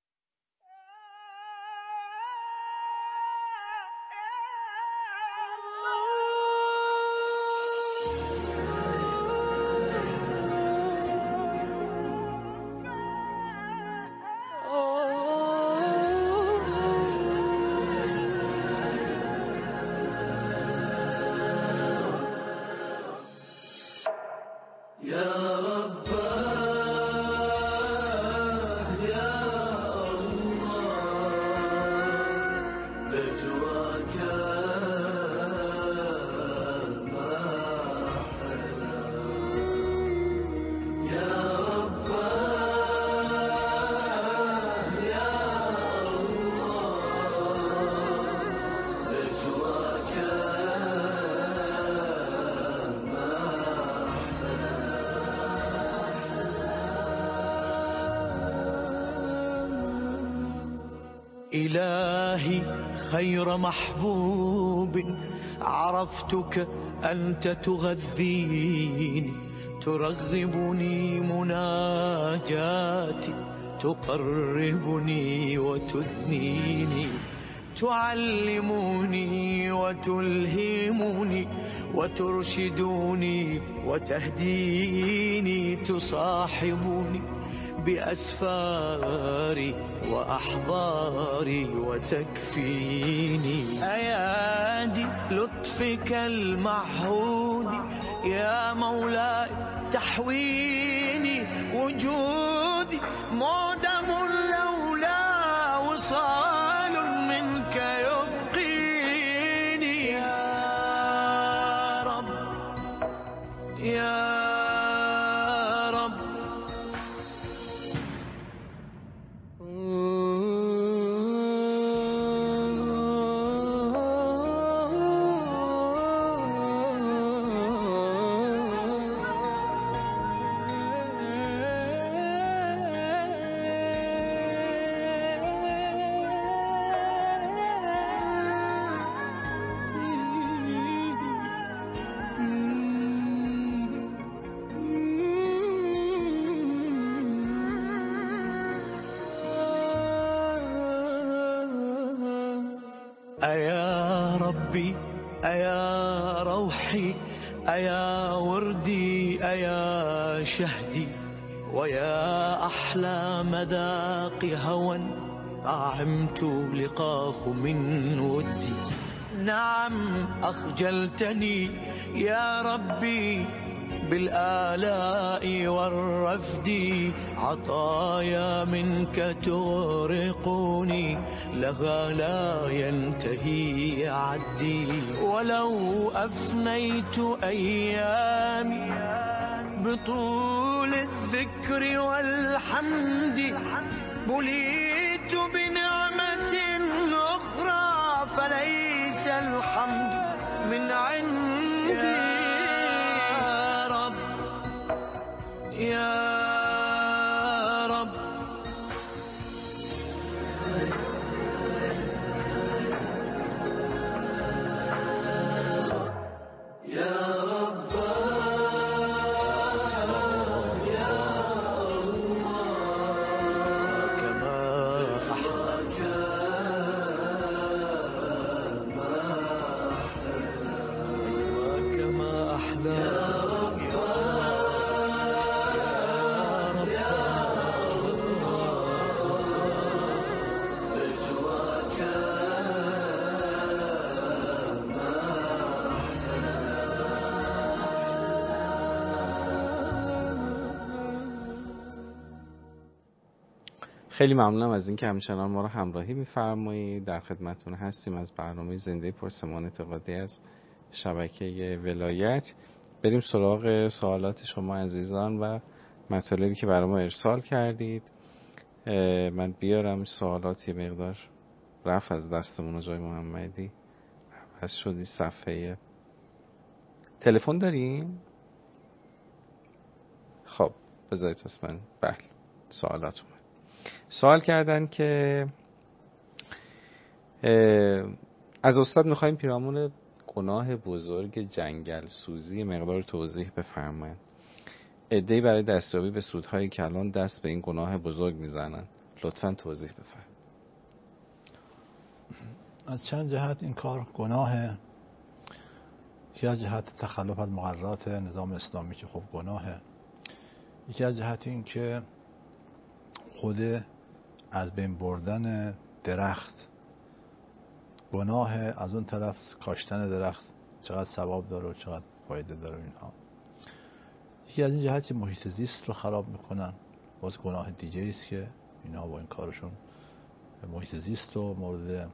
إلهي خير محبوب عرفتك أنت تغذيني، ترغبني مناجاتي، تقربني وتثنيني، تعلمني وتلهمني وترشدني وتهديني، تصاحبني بأسفاري وأحضاري وتكفيني. أيادي لطفك المعهود يا مولاي تحويني، وجودي معدم لولا وصال منك يبقيني. يا رب يا أيا ربي أيا روحي أيا وردي أيا شهدي ويا أحلى مذاق هوى طعمت لقاك من ودي. نعم أخجلتني يا ربي بالآلاء والرفد، عطايا منك تغرقني لها لا ينتهي عدي. ولو أفنيت أيامي بطول الذكر والحمد بليت بنعمة أخرى فليس الحمد من عندي. يا رب يا رب يا رب يا الله كما أحلاك كما أحلاك خیلی ممنونم از اینکه همچنان ما رو همراهی می‌فرمایید. در خدمتتون هستیم از برنامه زنده پرسمان اعتقادی از شبکه ولایت. بریم سراغ سوالات شما عزیزان و مطالبی که برای ما ارسال کردید. من بیارم سوالات یه مقدار رفت از دستمون. جای محمدی پس شدی صفحه تلفن داریم؟ خب بذارید پس من بله سوالات اومد. سوال کردن که از استاد میخوایم پیرامون گناه بزرگ جنگل سوزی مقدار توضیح بفرمایید. عده‌ای برای دستیابی به سودهای کلان دست به این گناه بزرگ میزنن. لطفاً توضیح بفرمایید. از چند جهت این کار گناهه. یکی از جهت تخلف از مقررات نظام اسلامی که خب گناهه. یکی از جهت این که خود از بین بردن درخت گناه، از اون طرف کاشتن درخت چقدر ثواب داره و چقدر فایده داره اینها. یکی از این جهت محیط زیست رو خراب میکنن، باز گناه دیگه است که اینا با این کارشون محیط زیست رو مورد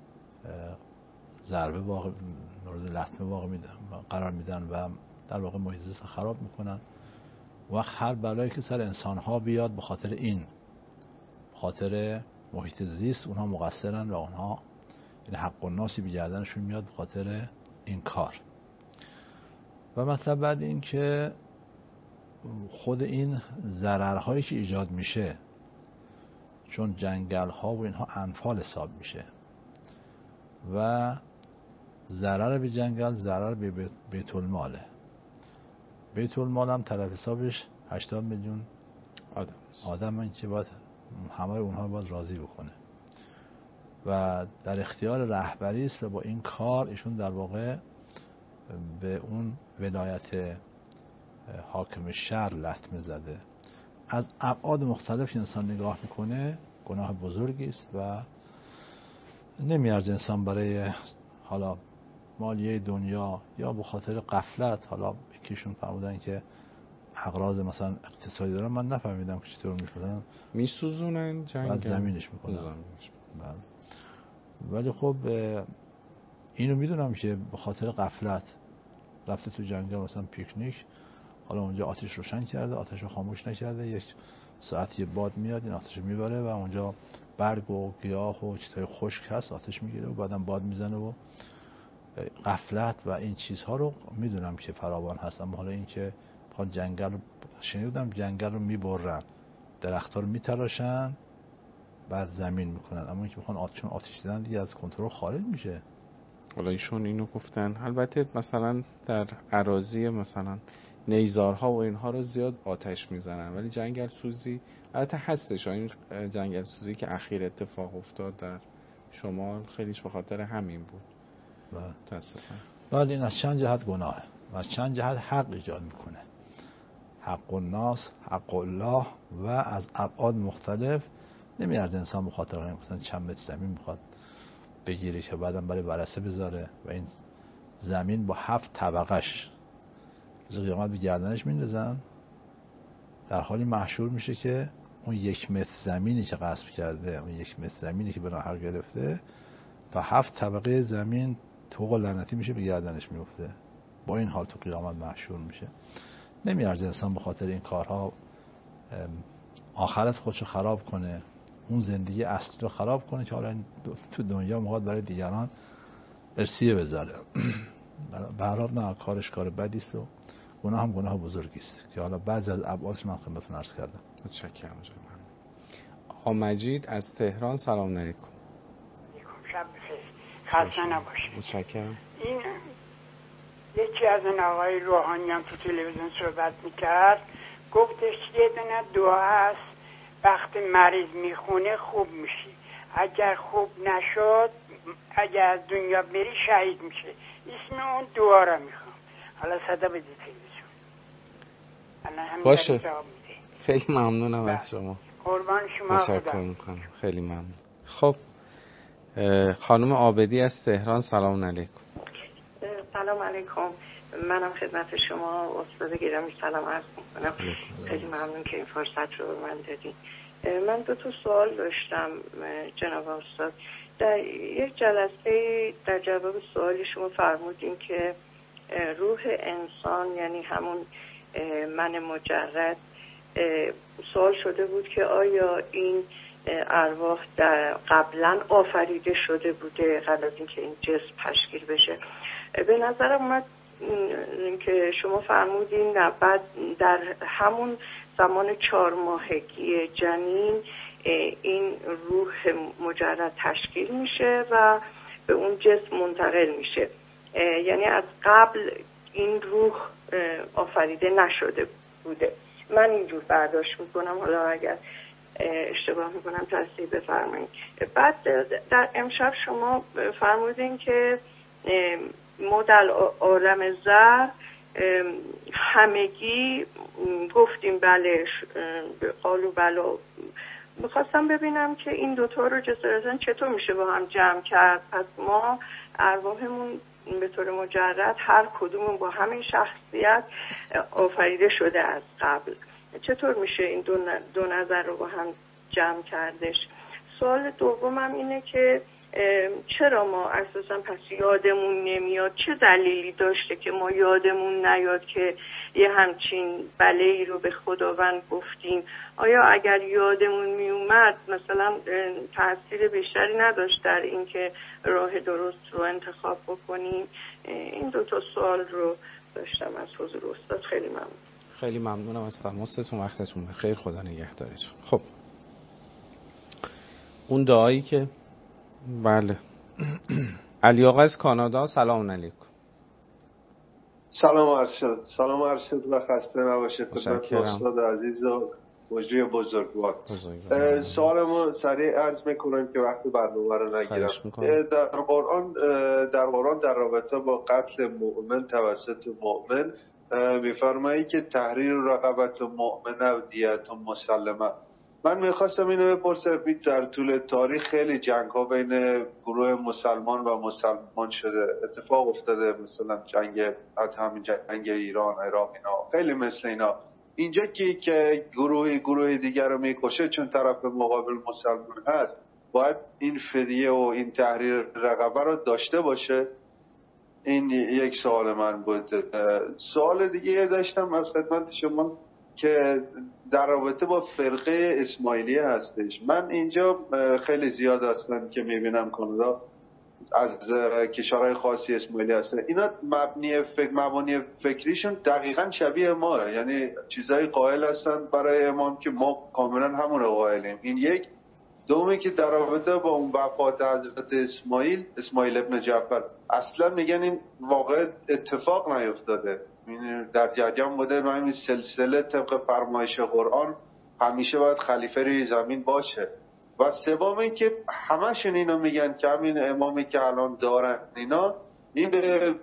ضربه مورد لطمه قرار میدن و در واقع محیط زیست رو خراب میکنن. و هر بلایی که سر انسان ها بیاد به خاطر محیط زیست اونها مقصرن و اونها این حق و ناسی بی گردنشون میاد به خاطر این کار. و مطلب بعد این که خود این ضررهایی که ایجاد میشه، چون جنگل ها و اینها انفال حساب میشه و ضرر به جنگل ضرر به بیت الماله. بیت المال هم طرف حسابش 80 میلیون آدم این که باید همه اونها باید راضی بکنه و در اختیار رهبری است و با این کار ایشون در واقع به اون ولایت حاکم شهر لطمه زده. از ابعاد مختلف انسان نگاه میکنه گناه بزرگی است و نمیارزه انسان برای حالا مالیه دنیا یا به خاطر غفلت، حالا یکیشون فرمودن که اغراض مثلا اقتصادی دارن، من نفهمیدم که چطور میشودن میسوزونن جنگل بعد زمینش میکنن. ولی خب اینو میدونم که به خاطر غفلت رفته تو جنگل مثلا پیکنیک، حالا اونجا آتش روشن کرده، آتش رو خاموش نکرده، یک ساعت یه باد میاد این آتش میبره و اونجا برگ و گیاه و چیزهای خشک هست آتش میگیره و بعدم باد میزنه و غفلت و این چیزها رو میدونم که فراوان هست. اما حالا این که جنگل رو شنیدم جنگل رو میبرن، درخت‌ها رو میتراشن بعد زمین میکنن، اما اینکه بخوان چون آتش دیدن دیگه از کنترل خارج میشه. حالا ایشون اینو گفتن. البته مثلا در اراضی مثلا نیزارها و اینها رو زیاد آتش میزنن، ولی جنگل سوزی البته هستش. این جنگل سوزی که اخیر اتفاق افتاد در شمال خیلیش به خاطر همین بود. بله این از چند جهت گناهه. و از چند جهت حق ایجاد میکنه. حق الناس، حق الله و از ابعاد مختلف. نمیارزه انسان بخاطر همین مثلا چند متر زمین میخواد بگیره که بعدم برای ورثه بذاره و این زمین با 7 طبقش روز قیامت به گردنش میندازن، در حالی محشور میشه که اون 1 متر زمینی که غصب کرده، اون 1 متر زمینی که به ناحق گرفته، تا 7 طبقه زمین طوق لعنتی میشه به گردنش میفته. با این حال تو قیامت محشور میشه. نمیارزه انسان به خاطر این کارها آخرت خودشو خراب کنه، اون زندگی اصلی رو خراب کنه که حالا تو دنیا میخواد برای دیگران ارثیه بذاره. به هر حال نه، کارش کار بدی است و گناه هم گناه بزرگی است که حالا بعضی از ابعادش من خدمتتون عرض کردم. متشکرم. آقا مجید از تهران، سلام علیکم. شب بخیر، خسته نباشید. متشکرم. این یکی از این آقای روحانی هم تو تلویزیون صحبت میکرد، گفتش یه دونه دعا هست وقتی مریض میخونه خوب میشی، اگر خوب نشد اگر از دنیا بری شهید میشه. اسم اون دعا رو میخوام، حالا صدا بدید تلویزیون. باشه، خیلی ممنونم از شما. قربان شما، تشکر میکنم، خیلی ممنون. خب خانم عابدی از تهران، سلام علیکم. سلام علیکم. منم خدمت شما استاد گرامی سلام عرض میکنم. خیلی ممنون که این فرصت رو به من دادین. من 2 سوال داشتم جناب استاد. در یک جلسه در جواب سوال شما فرمودین که روح انسان یعنی همون من مجرد، سوال شده بود که آیا این ارواح در قبلا آفریده شده بوده قبل از اینکه این جسم تشکیل بشه. به نظرم اومد که شما فرمودین بعد در همون زمان 4 ماهگی جنین این روح مجرد تشکیل میشه و به اون جسم منتقل میشه، یعنی از قبل این روح آفریده نشده بوده. من اینجور برداشت میکنم، حالا اگر اشتباه میکنم تصحیح بفرمایید. بعد در امشب شما فرمودین که ما در عالم زر همگی گفتیم بله، قالو بلا. میخواستم ببینم که این 2 رو جسارتاً چطور میشه با هم جمع کرد. پس ما ارواحمون به طور مجرد هر کدوم با همین شخصیت آفریده شده از قبل، چطور میشه این دو نظر رو با هم جمع کردش؟ سوال دومم اینه که چرا ما اساسا پس یادمون نمیاد، چه دلیلی داشته که ما یادمون نیاد که یه همچین بلایی رو به خداوند گفتیم؟ آیا اگر یادمون میومد مثلا تأثیر بیشتری نداشت در این که راه درست رو انتخاب بکنیم؟ این 2 سوال رو داشتم از حضور استاد. خیلی ممنون. خیلی ممنونم از تماستون، وقتتون بخیر، خدا نگهدارتون. خب اون دعایی که بله علی آقا از کانادا، سلام علیکم. سلام عرض شد و خسته نباشید خدمت استاد عزیز و مجری بزرگوار. سوالمو سریع عرض میکنم که وقت برنامه رو نگیرم. در قرآن در رابطه با قتل مؤمن توسط مؤمن میفرمایی که تحریر رقبت مؤمنه و دیت مسلمه. من میخواستم اینو بپرسم، در طول تاریخ خیلی جنگ ها بین گروه مسلمان و مسلمان شده، اتفاق افتاده، مثلا جنگ ایران، عراق، اینا خیلی مثل اینا. اینجا که گروه دیگر رو میکشه چون طرف مقابل مسلمان هست، باید این فدیه و این تحریر رقبه رو داشته باشه. این یک سوال من بود. سوال دیگه داشتم از خدمت شما که در رابطه با فرقه اسماعیلیه هستش. من اینجا خیلی زیاد هستم که میبینم کانادا از کشورهای خاصی اسماعیلی هستن. اینا مبانی فکریشون دقیقاً شبیه ما، یعنی چیزای قائل هستن برای امام که ما کاملا همون رو قائلیم. این یک. دومی که در رابطه با اون وفات حضرت اسماعیل ابن جعفر، اصلا میگن این واقع اتفاق نیفتاده، در جریان بوده و همین سلسله طبق فرمایش قرآن همیشه باید خلیفه روی زمین باشه. و سوم این که همشون اینو میگن که همین امامی که الان دارن اینا، این به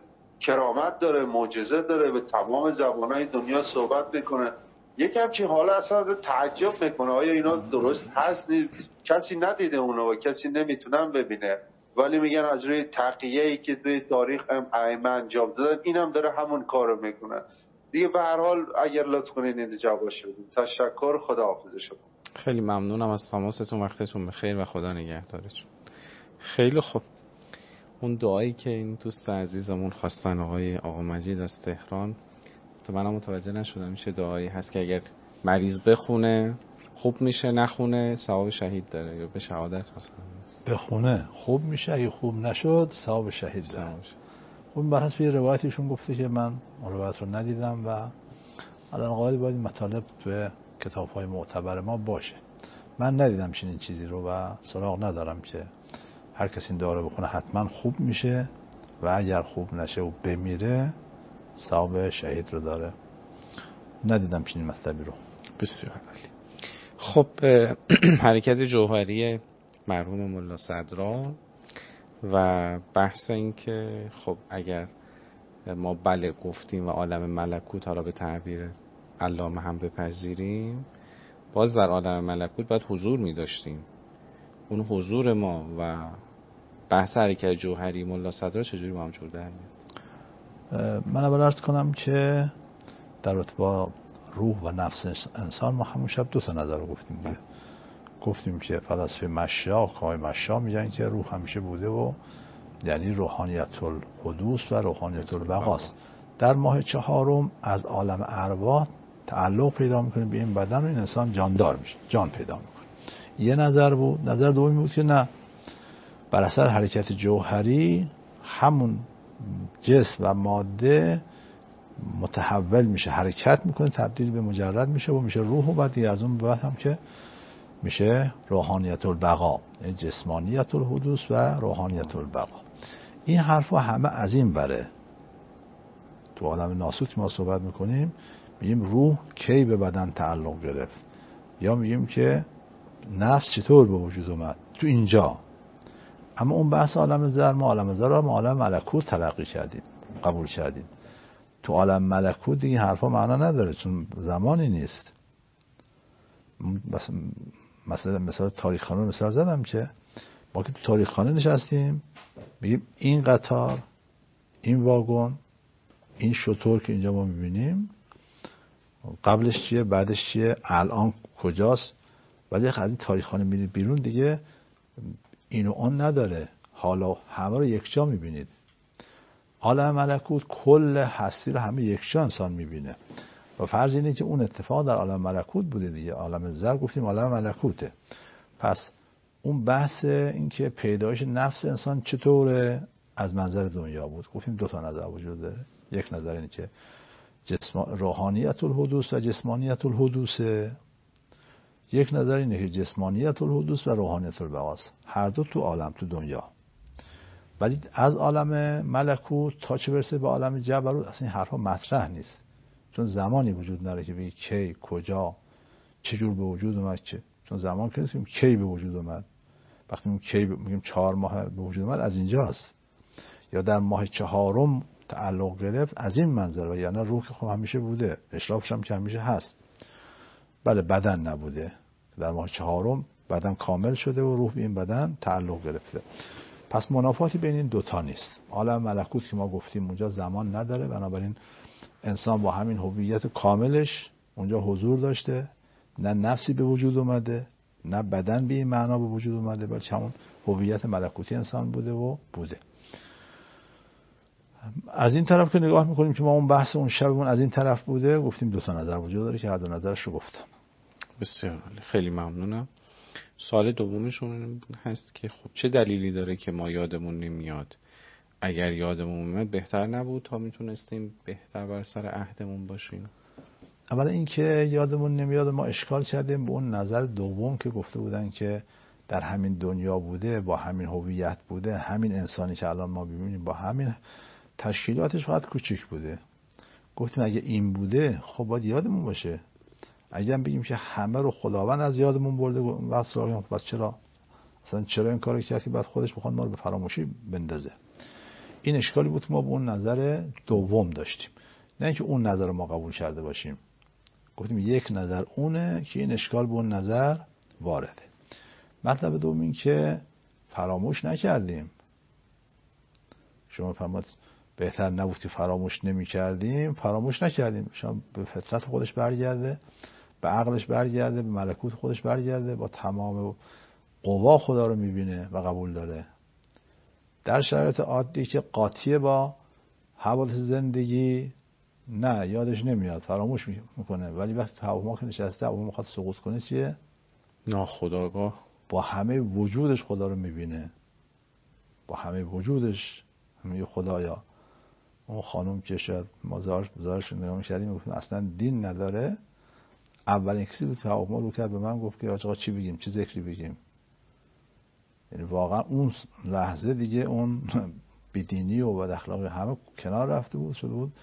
کرامت داره، معجزه داره، به تمام زبانهای دنیا صحبت میکنه. یک همچین حالا اصلا تعجب میکنه آیا اینا درست هست نیست. کسی ندیده اونو و کسی نمیتونن ببینه، ولی میگن از روی تقیه‌ای که توی تاریخ ائمه انجام دادن اینم داره همون کارو میکنه دیگه. به هر حال اگر لطف کنین این جوابش بدید. تشکر، خداحافظ شما. خیلی ممنونم از تماستون، وقتتون بخیر و خدا نگهدارتون. خیلی خوب، اون دعایی که این دوست عزیزمون خواستن آقا مجید از تهران، تو منم متوجه نشدم چه دعایی هست که اگر مریض بخونه خوب میشه، نخونه ثواب شهید داره، یا به شهادت مثلا بخونه خوب میشه، اگه خوب نشد ثواب شهید داره. اون بر حسب روایتشون گفته که من روایت رو ندیدم و الان قاعده باید این مطالب تو کتاب‌های معتبر ما باشه. من ندیدم چنین چیزی رو و سراغ ندارم که هر کسی این دعا رو بخونه حتما خوب میشه و اگر خوب نشه و بمیره ثواب شهید رو داره. ندیدم چنین مطلبی رو. بسیار عالی. خب حرکت جوهری مرحوم ملا صدرا و بحث این که خب اگر ما بله گفتیم و عالم ملکوت حالا به تعبیر علامه هم بپذیریم، باز در عالم ملکوت باید حضور می داشتیم. اون حضور ما و بحث حرکت جوهری ملا صدرا چجوری با هم جور در میاد؟ من اول عرض کنم که در رابطه با روح و نفس انسان ما همون شب 2 نظر رو گفتیم که فلسفه مشا، آقای مشا میگن که روح همیشه بوده و یعنی روحانیت الحدوث و روحانیت البقاست. در ماه 4 از عالم ارواح تعلق پیدا میکنه به این بدن و این انسان جاندار میشه، جان پیدا میکنه. یه نظر بود. نظر دومی بود که نه، بر اثر حرکت جوهری همون جسم و ماده متحول میشه، حرکت میکنه، تبدیل به مجرد میشه و میشه روح و بعد از اون بعد هم که میشه روحانیت البقا، یعنی جسمانیت الحدوث و روحانیت البقا. این حرفا همه از این بره. تو عالم ناسوت ما صحبت میکنیم میگیم روح کی به بدن تعلق گرفت، یا میگیم که نفس چطور به وجود اومد تو اینجا. اما اون بحث عالم ذر، ما عالم ذر رو عالم ملکوت تلقی کردیم، قبول کردیم. تو عالم ملکوت دیگه حرفا معنا نداره چون زمانی نیست. مثلا تاریخ خانه مثال زدم که ما که تو تاریخ خانه نشستیم بگیم این قطار، این واگن، این شطور که اینجا ما میبینیم قبلش چیه بعدش چیه الان کجاست، ولی از این تاریخ خانه میرید بیرون دیگه این و آن نداره، حالا همه رو یکجا میبینید. عالم ملکوت کل هستی رو همه یکجا انسان میبینه و فرض اینه که اون اتفاق در عالم ملکوت بوده دیگه. عالم ذر گفتیم عالم ملکوته. پس اون بحث این که پیدایش نفس انسان چطوره از منظر دنیا بود، گفتیم 2 نظر وجود داره. یک نظر اینه که روحانیت الحدوث و جسمانیت الحدوثه، یک نظر اینه که جسمانیت الحدوث و روحانیت البقاست. هر دو تو عالم، تو دنیا. ولی از عالم ملکوت تا چه برسه به عالم جبروت اصلا این حرفا مطرح نیست، چون زمانی وجود نداره که بگی کی، کجا، چجور به وجود اومد. چون زمان که نیست کی به وجود اومد. وقتی میگیم کی میگیم 4 ماه به وجود اومد از اینجاست، یا در ماه 4 تعلق گرفت از این منظر. و یعنی روح که خب همیشه بوده، اشرافش هم که همیشه هست. بله بدن نبوده، در ماه 4 بدن کامل شده و روح به این بدن تعلق گرفته. پس منافاتی بین این 2 نیست. عالم ملکوت که ما گفتیم اونجا زمان نداره، بنابراین انسان با همین هویت کاملش اونجا حضور داشته، نه نفسی به وجود اومده، نه بدن به این معنا به وجود اومده، بلکه همون هویت ملکوتی انسان بوده. از این طرف که نگاه میکنیم که ما اون بحث اون شبمون از این طرف بوده، گفتیم 2 نظر وجود داره که هر 2 نظرش رو گفتم. بسیار عالی، خیلی ممنونم. سوال دومشون هست که خب چه دلیلی داره که ما یادمون نمیاد؟ اگر یادمون میاد بهتر نبود تا میتونستیم بهتر بر سر عهدمون باشیم؟ اولا این که یادمون نمیاد ما اشکال کردیم به اون نظر دوم که گفته بودن که در همین دنیا بوده، با همین هویت بوده، همین انسانی که الان ما ببینیم با همین تشکیلاتش فقط کوچیک بوده. گفتیم اگه این بوده خب باید یادمون باشه. اگه هم بگیم که همه رو خداوند از یادمون برده وقت سراغیم، بس چرا این کارو کردی بعد خودش بخواد ما رو به فراموشی بندازه؟ این اشکالی بود که ما به اون نظر دوم داشتیم، نه اینکه اون نظر رو ما قبول کرده باشیم. گفتیم یک نظر اونه که این اشکال به اون نظر وارده. مطلب دوم این که فراموش نکردیم. شما فرمود بهتر نبود که فراموش نمی کردیم. فراموش نکردیم. شما به فطرت خودش برگرده، به عقلش برگرده، به ملکوت خودش برگرده، با تمام قوا خدا رو میبینه و قبول داره. در شرایط عادی که قاطیه با حوادث زندگی نه یادش نمیاد، فراموش میکنه، ولی وقتی هواپیما که نشسته هواپیما میخواد سقوط کنه چیه؟ ناخودآگاه با همه وجودش خدا رو میبینه، با همه وجودش میگه خدایا. اون خانم که شاید ما زارش نگاه می‌کردیم میگفتیم اصلا دین نداره، اولین کسی بود که هواپیما رو کرد به من گفت که آقا چی بگیم، چه ذکری بگیم. یعنی واقعا اون لحظه دیگه اون بیدینی و بد اخلاقی همه کنار رفته بود، شده بود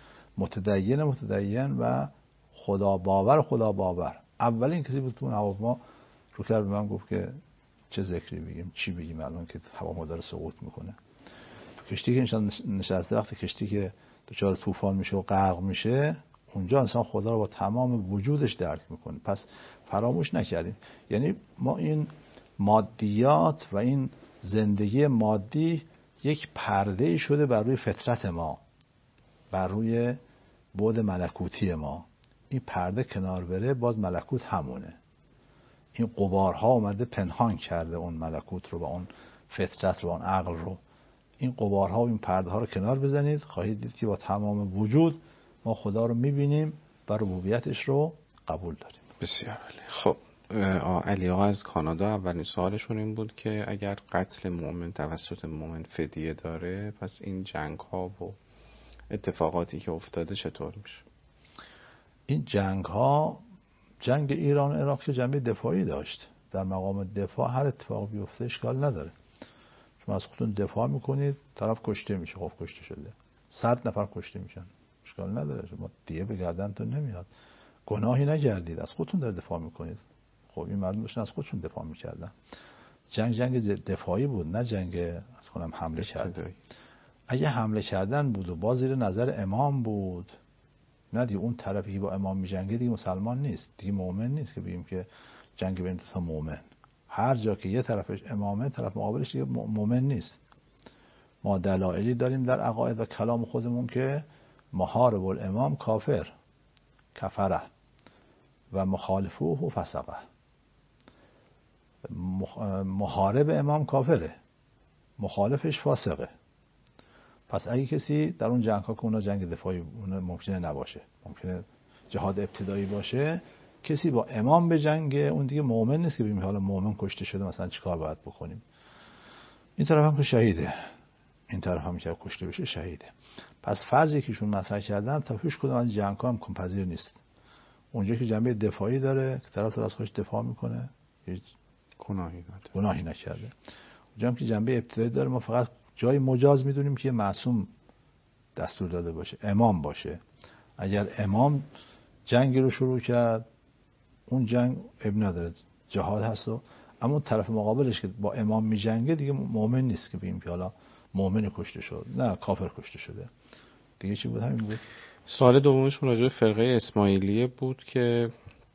متدین و خدا باور. اولین کسی بود که اون هواپیما رو کرد به من گفت که چه ذکری بگیم، چی بگیم الان که هواپیما داره سقوط میکنه. تو کشتی که انسان نشسته، وقتی کشتی که دچار طوفان میشه و غرق میشه، اونجا انسان خدا رو با تمام وجودش درک میکنه. پس فراموش نکردیم. یعنی ما این مادیات و این زندگی مادی یک پرده شده بر روی فطرت ما، بر روی بعد ملکوتی ما. این پرده کنار بره باز ملکوت همونه. این غبارها اومده پنهان کرده اون ملکوت رو و اون فطرت رو و اون عقل رو. این غبارها و این پرده ها رو کنار بزنید، خواهید دید که با تمام وجود ما خدا رو میبینیم و ربوبیتش رو قبول داریم. بسیار عالی. خب علی آقا از کانادا اولین سوالشون این بود که اگر قتل مؤمن توسط مؤمن فدیه داره، پس این جنگ ها و اتفاقاتی که افتاده چطور میشه؟ این جنگ ایران و عراق که جنبه دفاعی داشت. در مقام دفاع هر اتفاق بیفته اشکال نداره. شما از خودتون دفاع میکنید، طرف کشته میشه، خب کشته شده، 100 نفر کشته میشن، اشکال نداره. شما دیگه به گردنتون نمیاد، گناهی نکردید، از خودتون داره دفاع میکنید. خب این مردم داشتن از خودشون دفاع میکردن. جنگ دفاعی بود، نه جنگ از کنم حمله کردن. اگه حمله کردن بود و با زیر نظر امام بود، نه دیگه اون طرفی که با امام میجنگه دیگه مسلمان نیست، دیگه مؤمن نیست که بگیم که جنگ بین دو تا مؤمن. هر جا که یه طرفش امامه، طرف مقابلش دیگه مؤمن نیست. ما دلایلی داریم در عقاید و کلام خودمون که محارب الامام کفره و مخالفه و فسقه. محارب امام کافره، مخالفش فاسقه. پس اگه کسی در اون جنگ ها که اونا جنگ دفاعی ممکنه نباشه، ممکنه جهاد ابتدایی باشه، کسی با امام به جنگ، اون دیگه مؤمن نیست که بگیم حالا مؤمن کشته شده مثلا چیکار باید بکنیم. این طرف هم که شهیده، این طرف هم که کشته بشه شهیده. پس فرضی که ایشون مطرح کردن تا هیچ کدوم از جنگ ها هم پذیر نیست. اونجا که جنبه دفاعی داره که طرف از خودش دفاع میکنه، هیچ گناهی نکرده. اونجا که جنبه ابتدایی داره، ما فقط جای مجاز میدونیم که معصوم دستور داده باشه، امام باشه. اگر امام جنگی رو شروع کرد، اون جنگ اب نداره، جهاد هست. و اما طرف مقابلش که با امام میجنگه دیگه مؤمن نیست که بگیم که حالا مؤمن کشته شد، نه کافر کشته شده. دیگه چی بود؟ همین بود. سوال دومشون راجع به فرقه اسماعیلیه بود که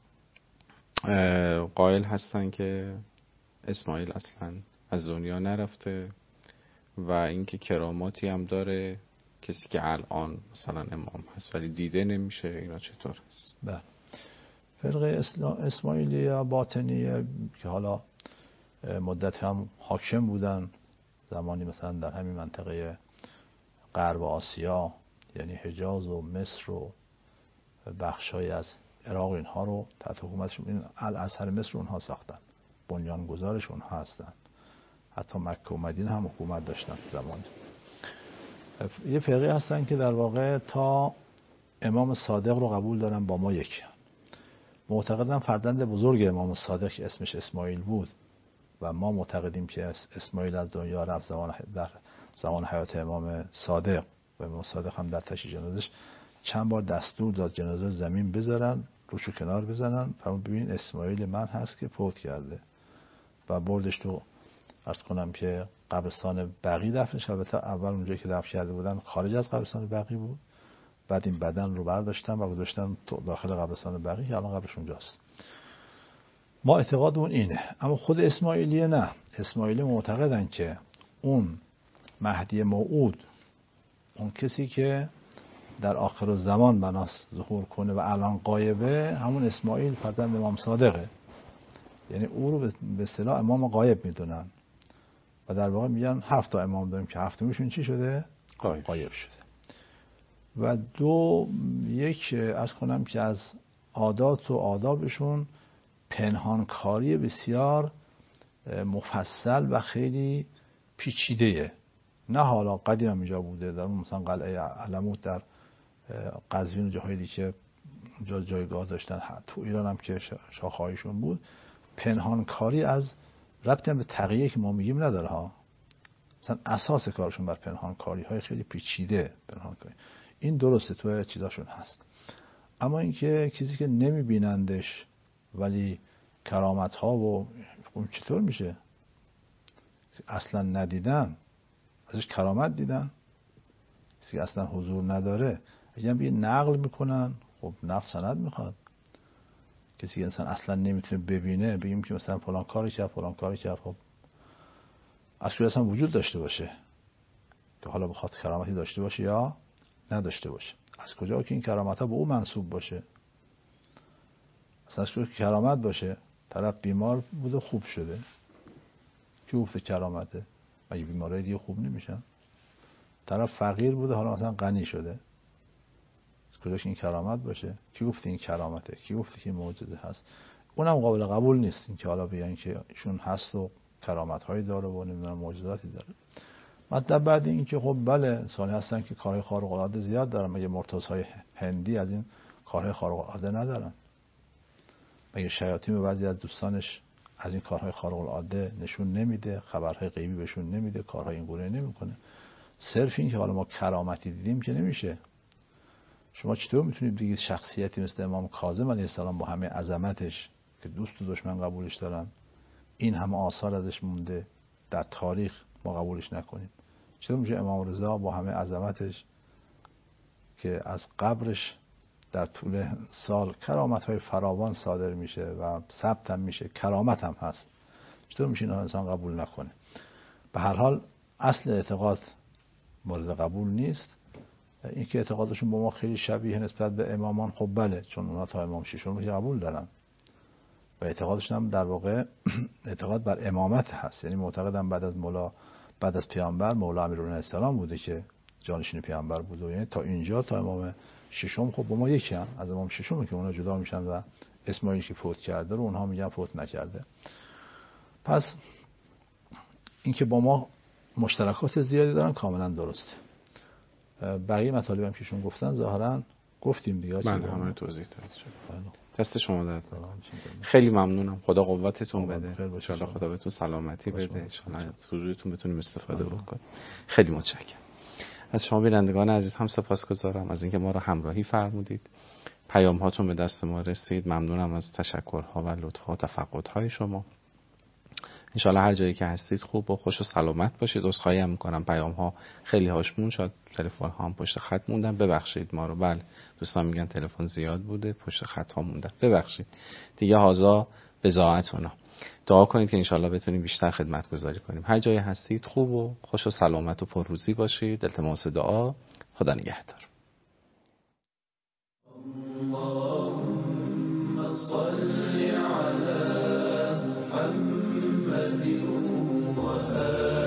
قائل هستن که اسماعیل اصلا از دنیا نرفته و اینکه کراماتی هم داره، کسی که الان مثلا امام هست ولی دیده نمیشه. اینا چطور هست؟ بله، فرقه اسماعیلیه باطنیه که حالا مدت هم حاکم بودن، زمانی مثلا در همین منطقه غرب آسیا، یعنی حجاز و مصر و بخشای از عراق، اینها رو تحت حکومتشون، این الازهر مصر اونها ساختن، بنیانگذارش اونها هستن. حتی مکه و مدینه هم حکومت داشتن زمان. یه فرقه هستن که در واقع تا امام صادق رو قبول دارن با ما یکی، معتقدن فرزند بزرگ امام صادق که اسمش اسماعیل بود و ما معتقدیم که اسماعیل از دنیا رفت در زمان حیات امام صادق و امام صادق هم در تشییع جنازش چند بار دستور داد جنازه زمین بذارن، روشو کنار بزنن، فرمود ببین اسماعیل من هست که فوت کرده، و بردش تو عرض کنم که قبرستان بقیع دفنش، البته اول اونجایی که دفن کرده بودن خارج از قبرستان بقیع بود، بعد این بدن رو برداشتن و گذاشتن داخل قبرستان بقیع که الان قبرش اونجاست. ما اعتقادمون اینه. اما خود اسماعیلیه نه، اسماعیلی معتقدن که اون مهدی موعود، اون کسی که در آخر الزمان بناس ظهور کنه و الان غایبه، همون اسماعیل فرزند امام صادقه. یعنی او رو به اصطلاح امام غایب میدونن و در واقع میگن 7 تا امام داریم که هفتمیشون چی شده؟ غایب شده. و یک عرض کنم که از عادات و آدابشون پنهانکاری بسیار مفصل و خیلی پیچیده. نه حالا قدیم اینجا بوده، در مثلا قلعه علموت در قزوین و جاهای دیگه جایگاه داشتن، تو ایران هم که شاخه‌هایشون بود. پنهانکاری از ربطی هم به تقیه که ما میگیم نداره ها، مثلا اساس کارشون بر پنهانکاری های خیلی پیچیده پنهانکاری. این درسته تو چیزاشون هست، اما اینکه کسی که نمیبینندش ولی کرامت ها و اون چطور میشه؟ اصلا ندیدن ازش کرامت دیدن، کسی اصلا حضور نداره اگه هم نقل میکنن، خب نقل سند میخواد. کسی که انسان اصلا نمیتونه ببینه بگیم که مثلا فلان کاری کرد فلان کاری کرد، خب اصلا اصلا وجود داشته باشه که حالا بخواد کرامتی داشته باشه یا نداشته باشه. از کجا که این کرامت ها به او منسوب باشه؟ اصلا از کجا که کرامت باشه؟ طرف بیمار بوده خوب شده، کی گفته کرامته؟ مگه بیمارای دیگه خوب نمیشن؟ طرف فقیر بوده حالا مثلا غنی شده، از کجا که این کرامت باشه؟ کی گفته این کرامته؟ کی گفته که معجزه هست؟ اونم قابل قبول نیست این که حالا بیان که ایشون هست و کرامت هایی داره و نمیدونم معجزاتی داره. مطلب بعد این که خب بله انسانی هستن که کارهای خارق العاده زیاد دارن، مگه مرتضای هندی از این کارهای خارق العاده ندارن؟ مگه شیاطین به بعضی از دوستانش از این کارهای خارق العاده نشون نمیده، خبرهای غیبی بهشون نمیده، کارهای این گونه نمیکنه؟ صرف این که حالا ما کرامتی دیدیم که نمیشه. شما چطور میتونید بگید شخصیتی مثل امام کاظم علیه السلام با همه عظمتش که دوست و دشمن قبولش دارن، این همه آثار ازش مونده در تاریخ، ما قبولش نکنیم؟ چطور میشه امام رضا با همه عظمتش که از قبرش در طول سال کرامت‌های فراوان صادر میشه و ثبت هم میشه، کرامت هم هست، چطور میشه این انسان قبول نکنه؟ به هر حال اصل اعتقاد مورد قبول نیست. این که اعتقادشون با ما خیلی شبیه نسبت به امامان، خب بله، چون اونا تا امام ششم رو قبول دارن و اعتقادشون هم در واقع اعتقاد بر امامت هست. یعنی معتقدن بعد از پیامبر مولا امیرالمومنین السلام بوده که جانشین پیامبر بوده. یعنی تا اینجا تا امام ششم خب با ما یکی هم، از امام ششم که اونا جدا میشن و اسماعیل که فوت کرده رو اونها میگن فوت نکرده. پس این که با ما مشترکات زیادی دارن کاملا درسته. بقیه مطالبی هم که شون گفتن ظاهرا گفتیم دیگه. من همه توضیح دادم. دست شما درد. خیلی ممنونم. خدا قوتتون بده. ان شاءالله خدا بهتون سلامتی بده. ان شاءالله از حضورتون بتونیم استفاده بکنیم. خیلی متشکرم. از شما بینندگان عزیز هم سپاسگزارم از اینکه ما رو همراهی فرمودید. پیام هاتون به دست ما رسید. ممنونم از تشکرها و لطف‌ها و تفقدهای شما. انشالله هر جایی که هستید خوب و خوش و سلامت باشید. عذرخواهی هم میکنم پیام ها خیلی هاشمون شد، تلفن ها هم پشت خط موندن، ببخشید ما رو. بله دوستان میگن تلفن زیاد بوده، پشت خط ها موندن، ببخشید دیگه. هازا بضاعت اونا. دعا کنید که انشالله بتونیم بیشتر خدمت گذاری کنیم. هر جایی هستید خوب و خوش و سلامت و پرروزی باشید. التماس دعا. خدا نگهدار. اللهم صل على محمد وآله